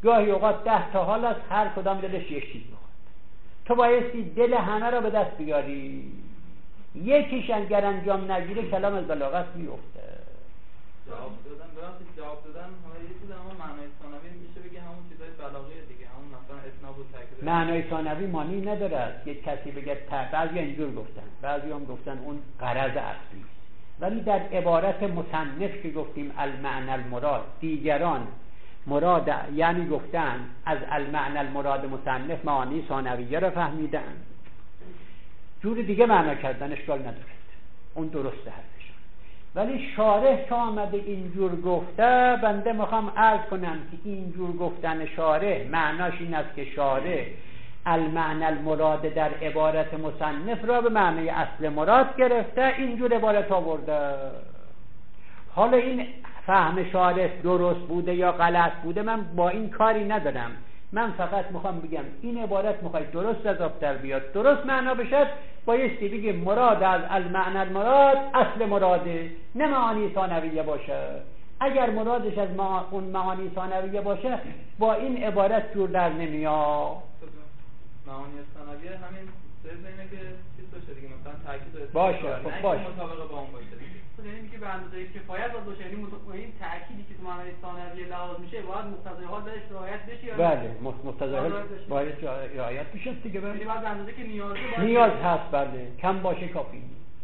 گاهی اوقات ده تا حال است، هر کدام دلش یک چیز میخواد. تو بایستی دل همه را به دست بیاری، یکیش اگر انجام نگیره کلام از بلاغت میفته. جواب دادن ببخشید جواب دادن همه یه چیز، اما معنای ثانوی میشه بگه همون چیزای بلاغی دیگه، همون مثلا اسناد و تاکید. معنای ثانوی معنی نداره. یک کسی بگه بعضی اینجور گفتن، بعضی هم گفتن اون غرض اصلی، ولی در عبارت مصنف که گفتیم المعنى المراد، دیگران مراد یعنی گفتن از المعنى المراد مصنف معانی ثانویه را فهمیدن، جور دیگه معنا کردن، اشکال نداره، اون درسته حرفشون. ولی شارح که آمده اینجور گفته، بنده میخوام عرض کنم که اینجور گفتن شارح معناش این است که شارح المعنى المراد در عبارت مصنف را به معنی اصل مراد گرفته، اینجور عبارت آورده. حالا این فهم شارح درست بوده یا غلط بوده من با این کاری ندارم، من فقط میخوام بگم این عبارت میخواد درست از آب در بیاد، درست معنا بشه، بایستی بگیم مراد از المعنى المراد اصل مراده، نه معانی ثانویه باشه. اگر مرادش از ما اون معانی ثانویه باشه با این عبارت جور در نمیاد. معانی ثانویه همین سه اینه که چیز باشه دیگه، مثلا تاکید و باشه، خب باشه، مطابق با اون باشه دیگه. یعنی میگه به اندازه کفایت باید باشه، یعنی این تأکیدی که تو معنای ثانویه لحاظ میشه باید مقتضای حال درش رعایت بشه یا بله مقتضای حال باید رعایت بشه دیگه. بله یعنی باید به اندازه که نیازه باید نیاز هست، بله کم باشه کافی.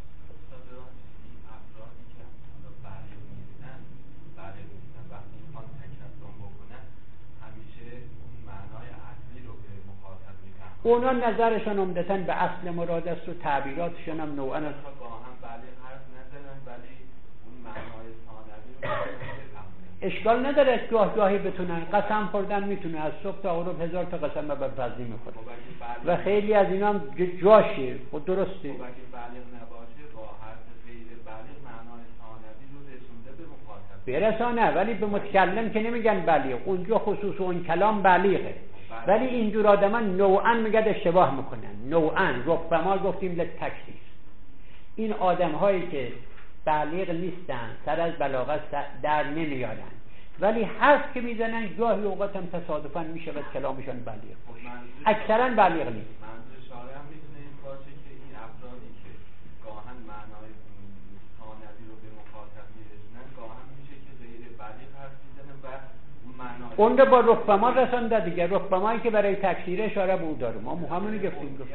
اونا نظرشان عمدتاً به اصل مراد است و تعبیراتشان هم نوعاً است. با هم بله حرف نزدن، ولی اون معنای ثانوی رو اشکال نداره، گاه گاهی بتونن قسم خوردن، میتونه از صبح تا غروب هزار تا قسم به بفضلی میخوره و خیلی از اینا هم جاشه خود درسته. خب اگه بالغ نباشه با حرف غیر بالغ معنای ثانوی رو رسونده به مخاطب برسانه، ولی به متکلم که نمیگن بالغ، اونجا خصوص اون کلام بالغه، ولی اینجور آدمان نوعاً میگه اشتباه میکنن. نوعاً ربما گفتیم للتکثیر، این آدم هایی که بالغ نیستن سر از بلاغت در نمیارن، ولی حرف که میزنن گاهی اوقات هم تصادفاً میشه و کلامشان بالغ باشه، اکثراً بالغ نیست. منظور شارع هم میتونه این باشه که این افرادی که گاهن معنای ثانوی رو به مخاطب میرسونن گاهن میشه که غیر بالغ حرف میزنن و اون رو با ربما رسانده دیگه. ربمایی که برای تکثیر اشاره بود داره، ما همونو گفتیم گفتیم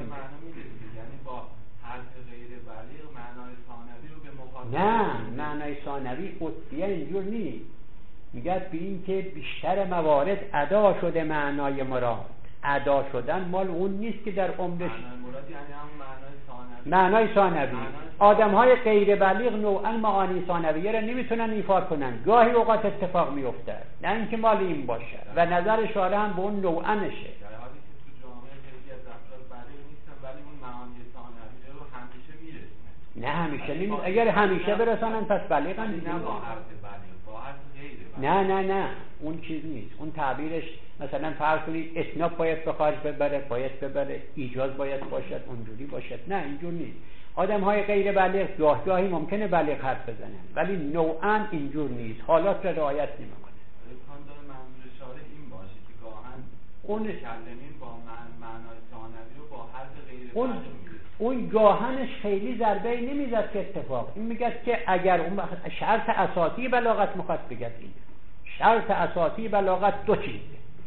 یعنی با حرف غیر بالغ معنای ثانوی رو به مخاطب. نه معنای ثانوی قطعیه اینجور نیست، میگه به این که بیشتر موارد ادا شده معنای مراد. ادا شدن مال اون نیست که در عمرش معنای مراد یعنی همون معنای ثانوی. معنای ثانوی آدم های غیر بالغ نوعا معانی ثانویه را نمیتونن ایفاد کنن، گاهی اوقات اتفاق میفته، نه اینکه مال این باشه و نظر شارع هم به اون نوعا نشه. در حالی که تو جامعه خیلی از افراد بالغ نیستن ولی اون معانی ثانوی رو همیشه میرسونن. نه همیشه نمی... اگر همیشه برسانن پس بالغن نه با حرف بالغ، با حرف غیر بالغ. نه نه نه اون چیز نیست. اون تعبیرش مثلا فرض کنید اسناد باید به خارج ببره، باید ببره، ایجاز باید باشد، اونجوری باشد. نه اینجور نیست. آدم های غیر بالغ گاه گاهی ممکنه بالغ حرف بزنن ولی نوعاً اینجور نیست، حالات را رعایت نمیکنه. امکان داره منظور شارع این باشه که گاهن اون متکلمین با معنای ثانوی رو با حرف غیر اون بالغ اون گاهنش خیلی ضربه نمیزد که اتفاق این میگه که اگر اون شرط اساسی بلاغت میخواد بگه این شرط اساسی بلاغت دو چیزه،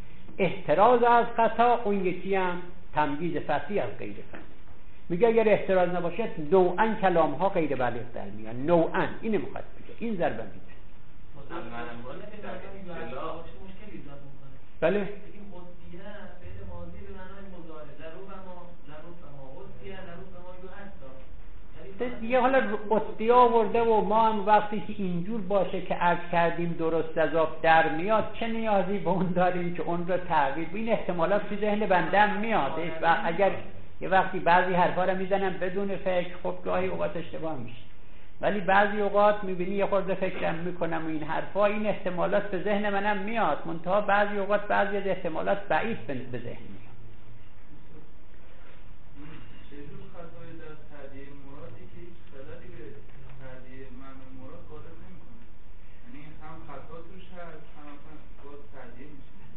احتراز از خطا، اون یکی هم تمییز فصیح از غیر فصیح. میگه اگر احتراز نباشه نوعاً کلام ها غیر بالغ در میاد، نوعاً اینو میخواد بگه، این ضربه میده. بله دیگه حالا قطعی آورده و ما هم وقتی که اینجور باشه که عرض کردیم درست از آب در میاد چه نیازی به اون داریم که اون رو تغییر. این احتمالات تو ذهن بنده میاد و اگر یه وقتی بعضی حرفا رو میزنم بدون فکر، خب گاهی اوقات اشتباه میشه، ولی بعضی اوقات میبینی یه خورده فکرم میکنم و این حرفا این احتمالات به ذهن منم میاد، منتها بعضی اوقات بعضی از احتمالات ضعیف به ذهن میاد.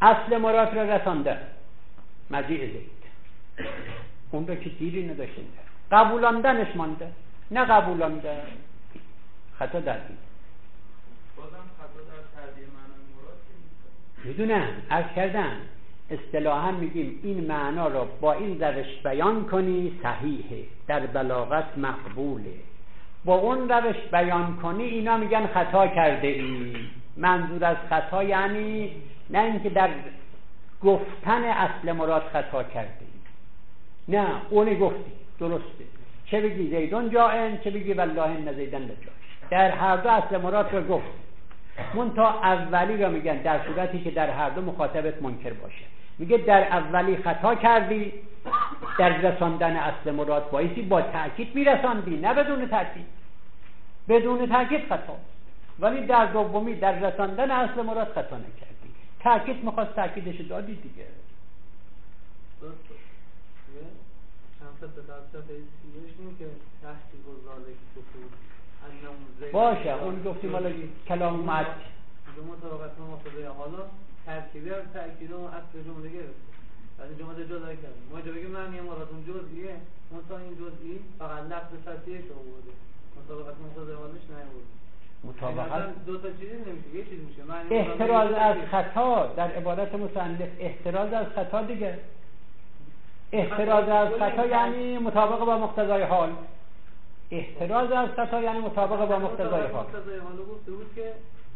اصل مراد را رسانده، مجیع زید، اون رو که دیری نداشته، قبولاندنش مانده، نه قبولانده، خطا در دید. بازم خطا در ترجیح معنای مراد که میدونم، عرض کردم اصطلاحا میگیم این معنا را با این روش بیان کنی صحیحه، در بلاغت مقبوله، با اون روش بیان کنی اینا میگن خطا کرده ای. منظور از خطا یعنی نه اینکه در گفتن اصل مراد خطا کرده ای، نه اون گفتی درسته، چه بگی زیدون جائن چه بگی والله ان زیدن لجائن، در هر دو اصل مراد رو گفت. منتها اولی را میگن در صورتی که در هر دو مخاطبت منکر باشه. میگه در اولی خطا کردی در رساندن اصل مراد، بایستی با تأکید میرساندی نه بدون تأکید، بدون تأکید خطا، ولی در دومی در رساندن اصل مراد خطا نکردی، تأکید میخواست تأکیدش دادی دیگه. باشه اون گفتیم حالا کلام مد دو مطابقت مقتضای حالا ترکیبی از تأکید اون اصل جمله گرفت، از این جمله جدا کردیم. ما اینجا بگیم معنی مراد اون جزئیه، منتها این جزئی فقط لفظ فصیحش آورده، مطابقت مقتضای حالش نیاورده. مطابقت دو تا چیزی نمیشه، یه چیز میشه. معنی احتراز از خطا در عبارت مصنف، احتراز از خطا دیگه. احتراز از خطا یعنی مطابق با مقتضای حال. احتراز از خطا یعنی مطابق با مقتضای حال. مقتضای حال گفته بود که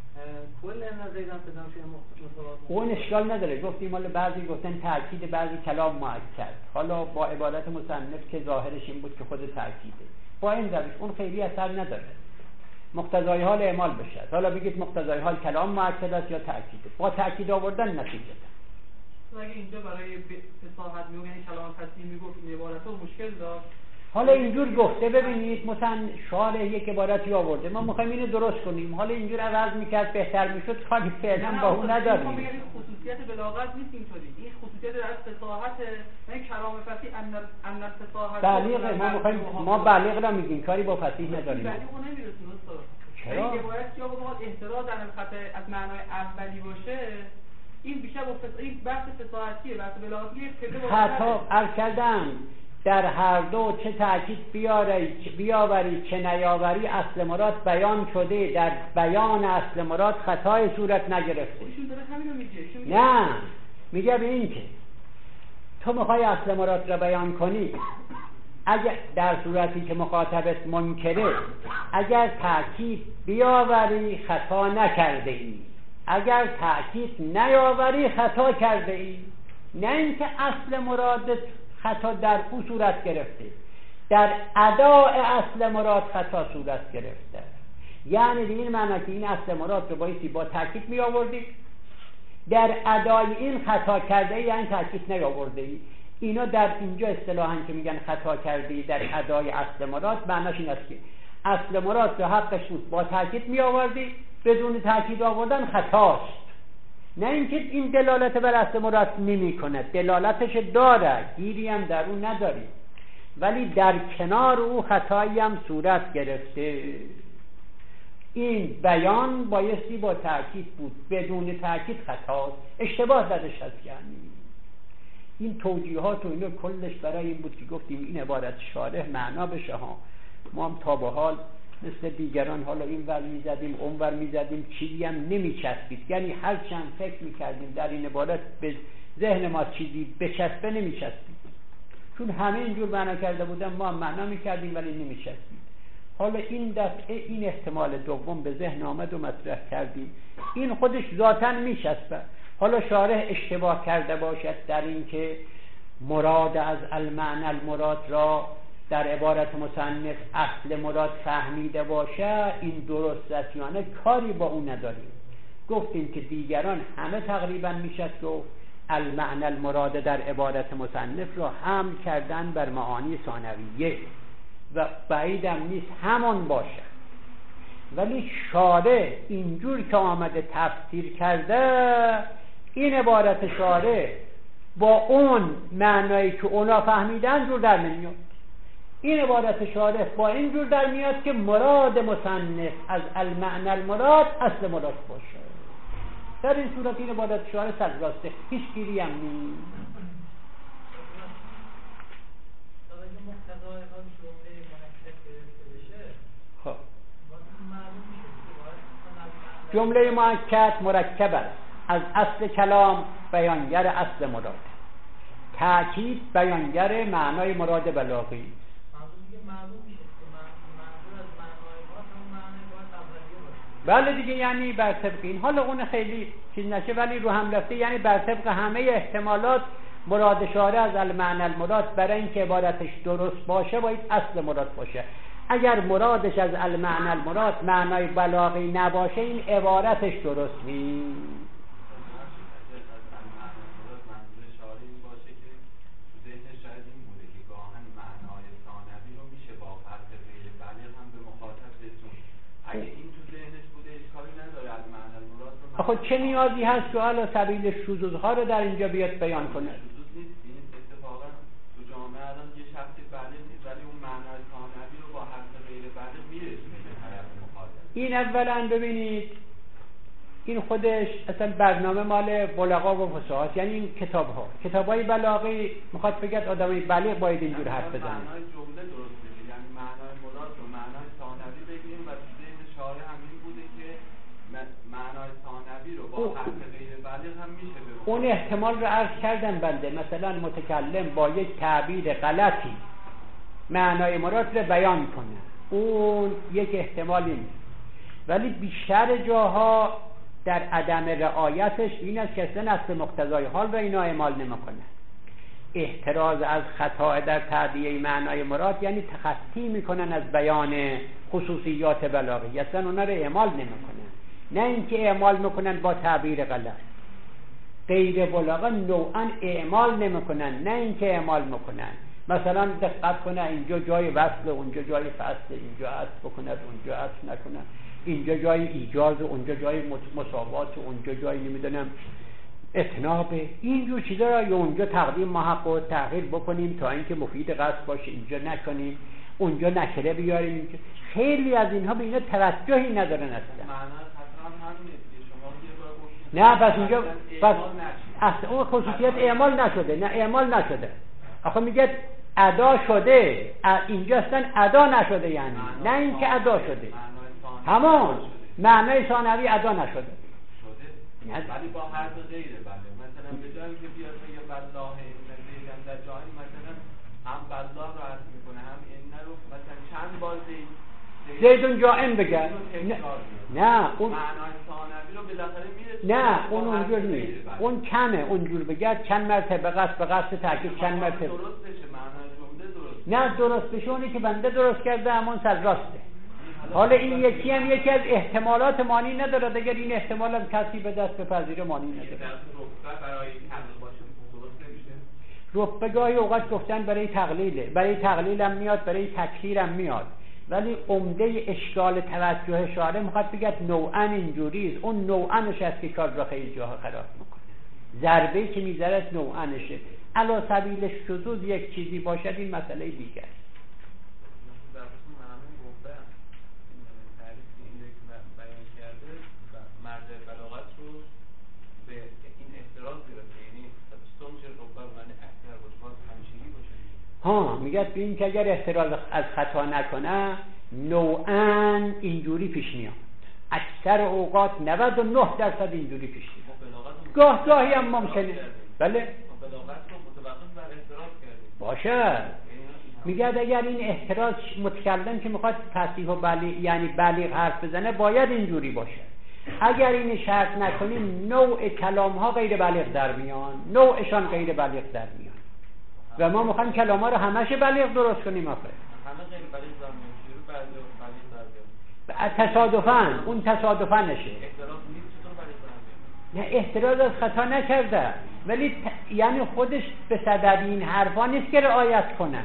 کل نزیدن پدام شده مطابق. اون اشکال نداره، گفتیم حالا بعضی گفتن تأکید، بعضی کلام مؤکد. حالا با عبارت مصنف که ظاهرش این بود که خود تأکیده، با این روش اون خیلی اثر نداره، مقتضای حال اعمال بشه. حالا بگید مقتضای حال کلام مؤکد است یا تأکیده، با تأکید آوردن نتیجه ده. اگه اینجا برای فصاحت میگه یعنی کلام فصیح میگفت این عبارتو مشکل داشت. حالا اینجور گفته، ببینید مثلا شارح یک عبارتی آورده، ما میخوایم اینو درست کنیم، حالا اینجور عوض میکرد بهتر میشد، کاری فعلا با اون نداریم. این خصوصیت بلاغت نیست اینطوری، این خصوصیت در فصاحت، یعنی کلام فصیح ان ان فصاحت بلیغ، ما میخوایم ما بلیغ را میگیم، کاری با فصیح نداریم. بلیغ نمیرسونه استاد. چرا؟ این عبارت یا بخواد احتراز عن الخطا از معنای اولی باشه، این بیشتر با فصاحت، این بحث فصاحتیه، بحث بلاغتیه، خطا عرض کردم در هر دو چه تأکید بیاری بیاوری چه نیاوری اصل مراد بیان شده، در بیان اصل مراد خطای صورت نگرفته. ایشون داره همین رو میگه. نه میگه به این که تو میخوای اصل مراد را بیان کنی، اگر در صورتی که مخاطبت منکره اگر تأکید بیاوری خطا نکرده ای، اگر تأکید نیاوری خطا کرده ای. نه اینکه اصل مرادت خطا در او صورت گرفته، در اداء اصل مراد خطا صورت گرفته. یعنی به این معنی که این اصل مراد رو بایستی با تأکید می آوردی، در ادای این خطا کرده ای یعنی تأکید نیاورده ای. اینا در اینجا اصطلاحاً که میگن خطا کرده ای در ادای اصل مراد، معناش این است که اصل مراد رو حقش بود با تأکید می آوردی، بدون تأکید آوردن خطاست. نه اینکه این دلالت بر اصل مراد نمی کنه، دلالتش داره، گیری هم در اون نداری، ولی در کنار او خطایی هم صورت گرفته. این بیان بایستی با تأکید بود، بدون تأکید خطاست، اشتباه درش هست. یعنی این توجیهات و اینو کلش برای این بود که گفتیم این عبارت شارح معنا بشه ها. ما هم تا به حال مثل دیگران حالا این ور میزدیم اون ور میزدیم، چیزی هم نمیچسبید. یعنی هر چند فکر میکردیم در این عبارت به ذهن ما چیزی بچسبه نمیچسبید، چون همه اینجور معنا کرده بودن ما هم معنا میکردیم ولی نمیچسبید. حالا این دفعه این احتمال دوم به ذهن آمد و مطرح کردیم، این خودش ذاتاً میچسبه. حالا شارح اشتباه کرده باشد در این که مراد از المعنى المراد را در عبارت مصنف اصل مراد فهمیده باشه، این درست است یا نه کاری با اون نداریم. گفتیم که دیگران همه تقریبا میشد گفت المعنى المراد در عبارت مصنف را حمل کردن بر معانی ثانویه و بعیدم نیست همان باشه، ولی شارح اینجور که آمده تفسیر کرده، این عبارت شارح با اون معنایی که اونا فهمیدن جور در نمیاد. این عبارت شارح با این جور در میاد که مراد مصنف از المعنى المراد اصل مراد باشه. در این صورت این عبارت شعار سرراسته، هیچ گیری هم نیست. خب جمله مؤکد مرکب است از اصل کلام بیانگر اصل مراد، تأکید بیانگر معنای مراد بلاغی. بله دیگه، یعنی بر طبق این، حالا اون خیلی چیز نشه ولی رو هم رفته، یعنی بر طبق همه احتمالات مراد شارع از المعنى المراد برای اینکه عبارتش درست باشه باید اصل مراد باشه. اگر مرادش از المعنى المراد معنای بلاغی نباشه این عبارتش درست نیست. آخه چه نیازی هست سؤال و سبیل شذوذها رو در اینجا بیاد بیان کنه؟ شذوذ نیست، این اتفاقا تو جامعه الان یه شخصی بالغ نیست ولی اون معنای ثانوی رو با حرف غیر بالغ میرسونه به طرف مخاطب. این اولا ببینید این خودش اصلا برنامه مال بلغا و فصاحات، یعنی این کتاب ها کتاب های بلاغی میخواد بگه آدمای بالغ باید اینجور حرف بزنن. معنای جمله درست بگیم، یعنی معنای مراد رو معنای ثانوی بگیم و تو ذهن شارع همین بوده که معنای ثانوی رو با حرف غیر بالغ هم میشه بگیم. اون احتمال رو عرض کردم بنده، مثلا متکلم با یک تعبیر غلطی معنای مراد رو بیان کنه، اون یک احتمالی نیست، ولی بیشتر جاها در عدم رعایتش این است که اصلا اصل مقتضای حال را اینا اعمال نمیکنه. احتراز از خطا در تعبیه معنای مراد یعنی تخطی میکنن از بیان خصوصیات بلاغی، اصلا اونا رو اعمال نمیکنن، نه اینکه اعمال میکنن با تعبیر غلط. غیر بلاغا نوعا اعمال نمیکنن، نه اینکه اعمال میکنن. مثلا دقت کنه اینجا جای وصل، اونجا جای فصل، اینجا عطف بکند اونجا عطف نکنند، اینجا جای ایجاز اونجا جای مساوات، اونجا جای نمیدونم اتناب، اینجور چیزا را یا اونجا تقدیم محق و تغییر بکنیم تا اینکه مفید قصد باشه، اینجا نکنیم، اونجا نکره بیاریم اینجا. خیلی از اینها به اینا توجهی ندارن اصلا. نه پس اینجا پس اصلا اون خصوصیت اعمال نشده، نه اعمال نشده. آخه میگه ادا شده، اینجا اصلا ادا نشده، یعنی نه اینکه ادا شده، همون معنای ثانوی ادا نشده شده، ولی با حرف غیره. بله مثلا به جایی که بیاد بگه والله ان زیدن در جایی مثلا هم والله رو عرض میکنه هم ان رو مثلا چند بار زید زیدون جائم بگه، نه اون معنای ثانوی رو بالاخره میرسه، نه اون اونجور نیست، اون کمه اونجور بگه چند مرتبه قصد به قصد تاکید چند مرتبه درست بشه معنای جمله درست، نه درست بشه اونی که بنده درست کرده همون سر راسته. حالا این یکی هم یکی از احتمالات مانی نداره، اگر این احتمالات کسی به دست بپذیره مانی نداره. برای تقلیل باشه درست نمیشه. رتبه گاهی اوقات گفتن برای تقلیله، برای تقلیل هم میاد، برای تکثیر هم میاد، ولی عمده اشکال توجه شارع میخواد بگه نوعا اینجوریست، اون نوعنش است که کار را خیلی جاها خراب میکنه، ضربه که میذارد نوعنشه. علا سبیل شذوذ یک چیزی باشد این مسئله دیگر. ها میگه به این که اگر احتراز از خطا نکنه نوعاً اینجوری پیش میاد، اکثر اوقات نود و نه درصد اینجوری پیش میاد، گاه گاهی هم ممکنه بله باشه. میگه اگر این احتراز متکلم که میخواد فصیح و بلیغ یعنی بلیغ حرف بزنه باید اینجوری باشه، اگر این شرط نکنیم نوع کلام ها غیر بلیغ در میان، نوعشان غیر بلیغ در میان و ما میخوایم کلام ها رو همش بلیغ درست کنیم. آخه همه غیر بلیغ در میان، شروع بلیغ در میان، تصادفاً اون تصادفاً نشه، احتراز نیست چطور بلیغ در میان؟ نه احتراز از خطا نکرده، ولی ت... یعنی خودش به صدد این حرفا نیست که رعایت کنن.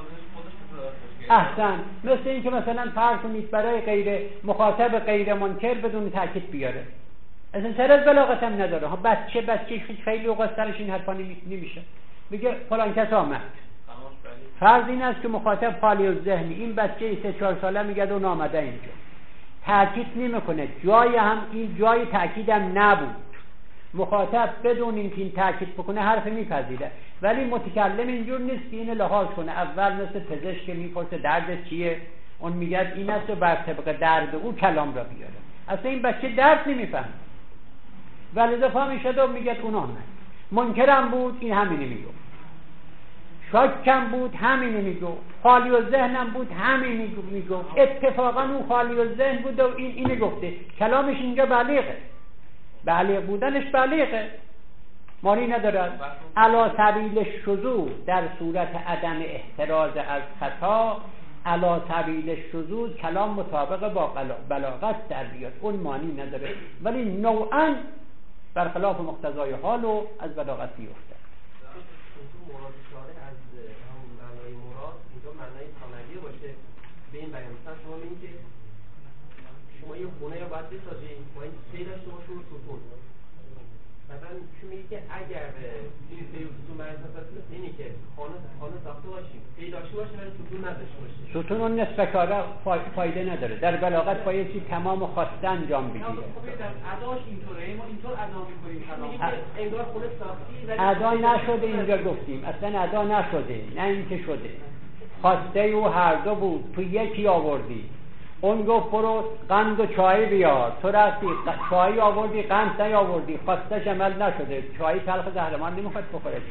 احسن، مثل این که مثلا فرض کنید برای غیر مخاطب غیر منکر بدون تاکید بیاره، اصلا سر از بلاغت هم نداره. ها بچه بچه خیلی اوقات سرش این حرفا نمیشه، میگه فلان کس آمد، فرض این است که مخاطب خالی الذهن، این بچه سه چهار ساله میگه اون آمده اینجا، تاکید نمیکنه، جای هم این جای تاکید هم نبود، مخاطب بدون اینکه این تاکید بکنه حرف میپذیره، ولی متکلم اینجور نیست که اینو لحاظ کنه. اول مثل پزشک که میپرسه درد چیه، اون میگه این است و بر طبق درد او کلام را بیاره. اصلا این بچه درد نمیفهمه، ولی دفعه میشد و میگه اونا نه. منکرم بود این همینی میگو، شاکم بود همینی میگو، خالی و ذهنم بود همینی میگو. اتفاقا اون خالی و ذهن بود و این اینه گفته. کلامش اینجا بلیغه، بلیغ بودنش بلیغه، مانی ندارد. علی سبیل شذوذ در صورت عدم احتراز از خطا، علی سبیل شذوذ کلام مطابق با بلاغت در بیاد، اون مانی نداره، ولی نوعا برخلاف مقتضای حال و از بلاغت بیفته. مراد شارع از همون معنای مراد اینجا معنای ثانویه باشه به این بیان. مثلا شما میگین که شما یه خونه یا باید بسازید با این سه داشته باشه رو ستون. مثلا شما میگی که اگر این سه ستون برای اساس اینی که خانه خانه ساخته باشیم سه داشته باشه ولی ستون نداشته باشه، ستون اون نصف کاره فایده نداره. در بلاغت باید چی تمام و خواسته انجام بگیره. خب در اداش اینطوره، ما اینطور ادا می‌کنیم کلام. انگار خونه ساختی ولی ادا نشده. اینجا گفتیم اصلا ادا نشده، نه اینکه شده. خواسته او هر دو بود، تو یکی آوردی. اون گفت برو قند و چای بیار، تو رفتی چای آوردی قند نیاوردی، خواستش عمل نشده. چای تلخ زهرمان نمیخواد بخوره.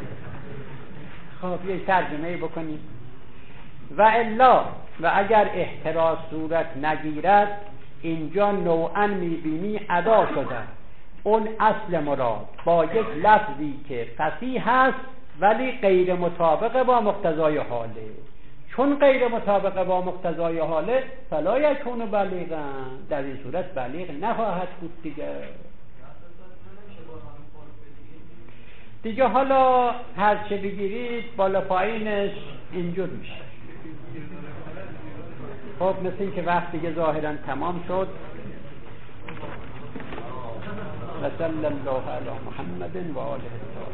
خب یک ترجمه بکنیم. و الا و اگر احتراز صورت نگیرد، اینجا نوعا میبینی ادا شده اون اصل مراد با یک لفظی که فصیح هست ولی غیر مطابق با مقتضای حاله. چون غیر مطابق با مقتضای حاله فلا یکون بلیغا، در این صورت بلیغ نخواهد بود دیگه. دیگه حالا هر چه بگیرید بالا پایینش اینجور میشه. خب مثل این که وقت دیگه ظاهرا تمام شد. و صلی الله علی محمد و آله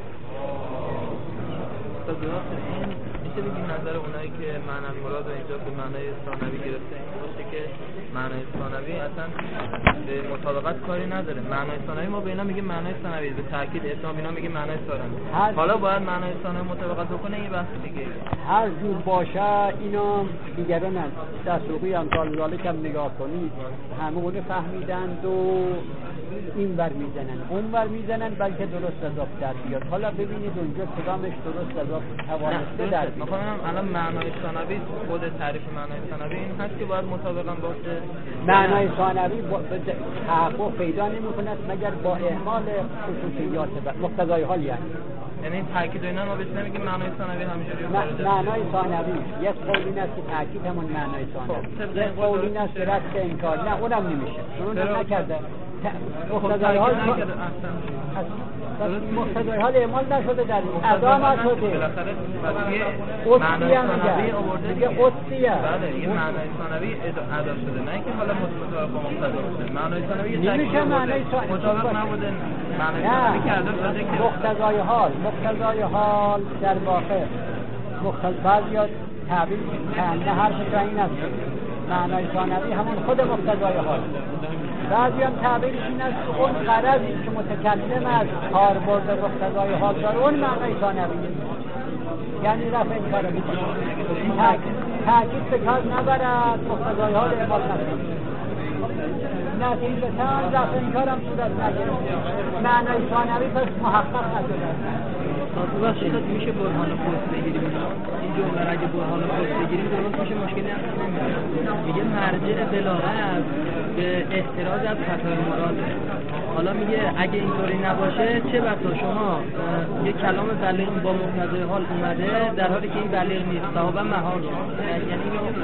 الطاهرین. میشه بگیم نظر اونایی که معنی مراد و اینجا به معنای ثانوی گرفته این باشه که معنای ثانوی اصلا به مطابقت کاری نداره. معنای ثانوی ما به اینا میگیم معنای ثانوی، به تاکید اسلام اینا میگیم معنای ثانوی. حالا باید معنای ثانوی مطابقت بکنه، این بحث دیگه. هر جور باشه اینا دیگران هم دستوقی امثال ذالک هم نگاه کنید، همه اونو فهمیدند و این ور میزنن اون ور میزنن بلکه درست اضافه در بیاد. حالا ببینید اونجا کدامش درست اضافه توانسته در بیاد. میخوام الان معنای ثانوی، خود تعریف معنای ثانوی این هست که باید مطابقا باشه. معنای ثانوی تحقق پیدا نمی‌کند مگر با اهمال خصوصیات و مقتضای حال. یعنی یعنی تاکید اینا ما بهش نمیگیم معنای ثانوی همینجوری. معنای ثانوی یک قول این است که تاکید همون معنای ثانوی، یک قول این است که رد انکار، نه اونم نمیشه، اونم نکرده. مقتضای حال مقتضای حال اعمال نشده، در ادا نشده. معنای ثانوی آورده دیگه قدسیه. بله یه معنای ثانوی ادا شده، نه اینکه حالا مطابق با مقتضا باشه. معنای ثانوی نمیشه معنای ثانوی مطابق نبوده، معنای ثانوی که ادا شده که مقتضای حال مقتضای حال در واقع مقتضا بعضیا تعبیر کنده حرف این است معنای ثانوی همون خود مقتضای حال. بعضی هم تعبیرش این است که اون غرضی که متکلم از کاربرد مقتضای حال داره اون معنای ثانویه، یعنی رفع انکار میکنه. تاکید به کار نبرد، مقتضای حال اعمال نکنه، نتیجتا رفع انکار هم صورت نگیره. معنای ثانوی پس محقق نشده. ببخشید میشه برهان پست بگیریم این جمله را اگه برهان پست بگیریم درست میشه، مشکلی هم نمیاد. میگه مرجع بلاغت به احتراز از خطای مراده. حالا میگه اگه اینطوری نباشه چه بسا شما یه کلام بلیغ با مقتضای حال اومده در حالی که این بلیغ نیست، صحابه محال. یعنی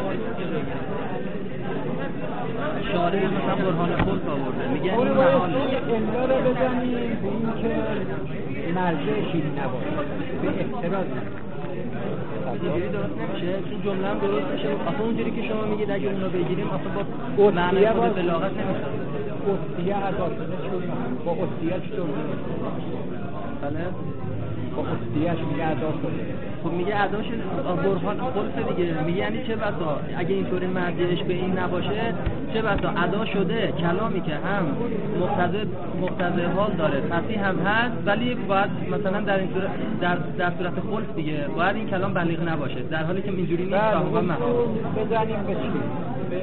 شارع مثلا برهان پست آورده میگه این محال. امرا رو بزنیم به این که مرجعش این نباشه، به احتراز اینجوری درست نمیشه. چون جمله هم درست میشه. آخه اونجوری که شما میگید اگه اونو بگیریم آخه با معنی خود بلاغت نمیشه. قدسیه ادا شده چون با قدسیه چطور؟ بله با اصلیش میگه ادا شده. خب میگه ادا شده برهان خلص دیگه، میگه یعنی چه بسا اگه اینطوری مرجعش به این نباشه چه بسا ادا شده کلامی که هم مقتضی مقتضی حال داره فصیح هم هست، ولی باید مثلا در این صورت در در صورت خلص دیگه باید این کلام بلیغ نباشه، در حالی که اینجوری نیست. تقریبا محال بزنیم به چی؟ به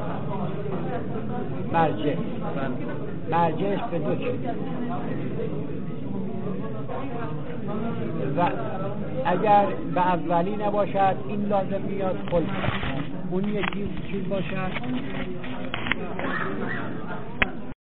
مرجع. مرجعش به دو چیز و اگر به اولی نباشد این لازم میاد خلص، اون یکی چیز باشد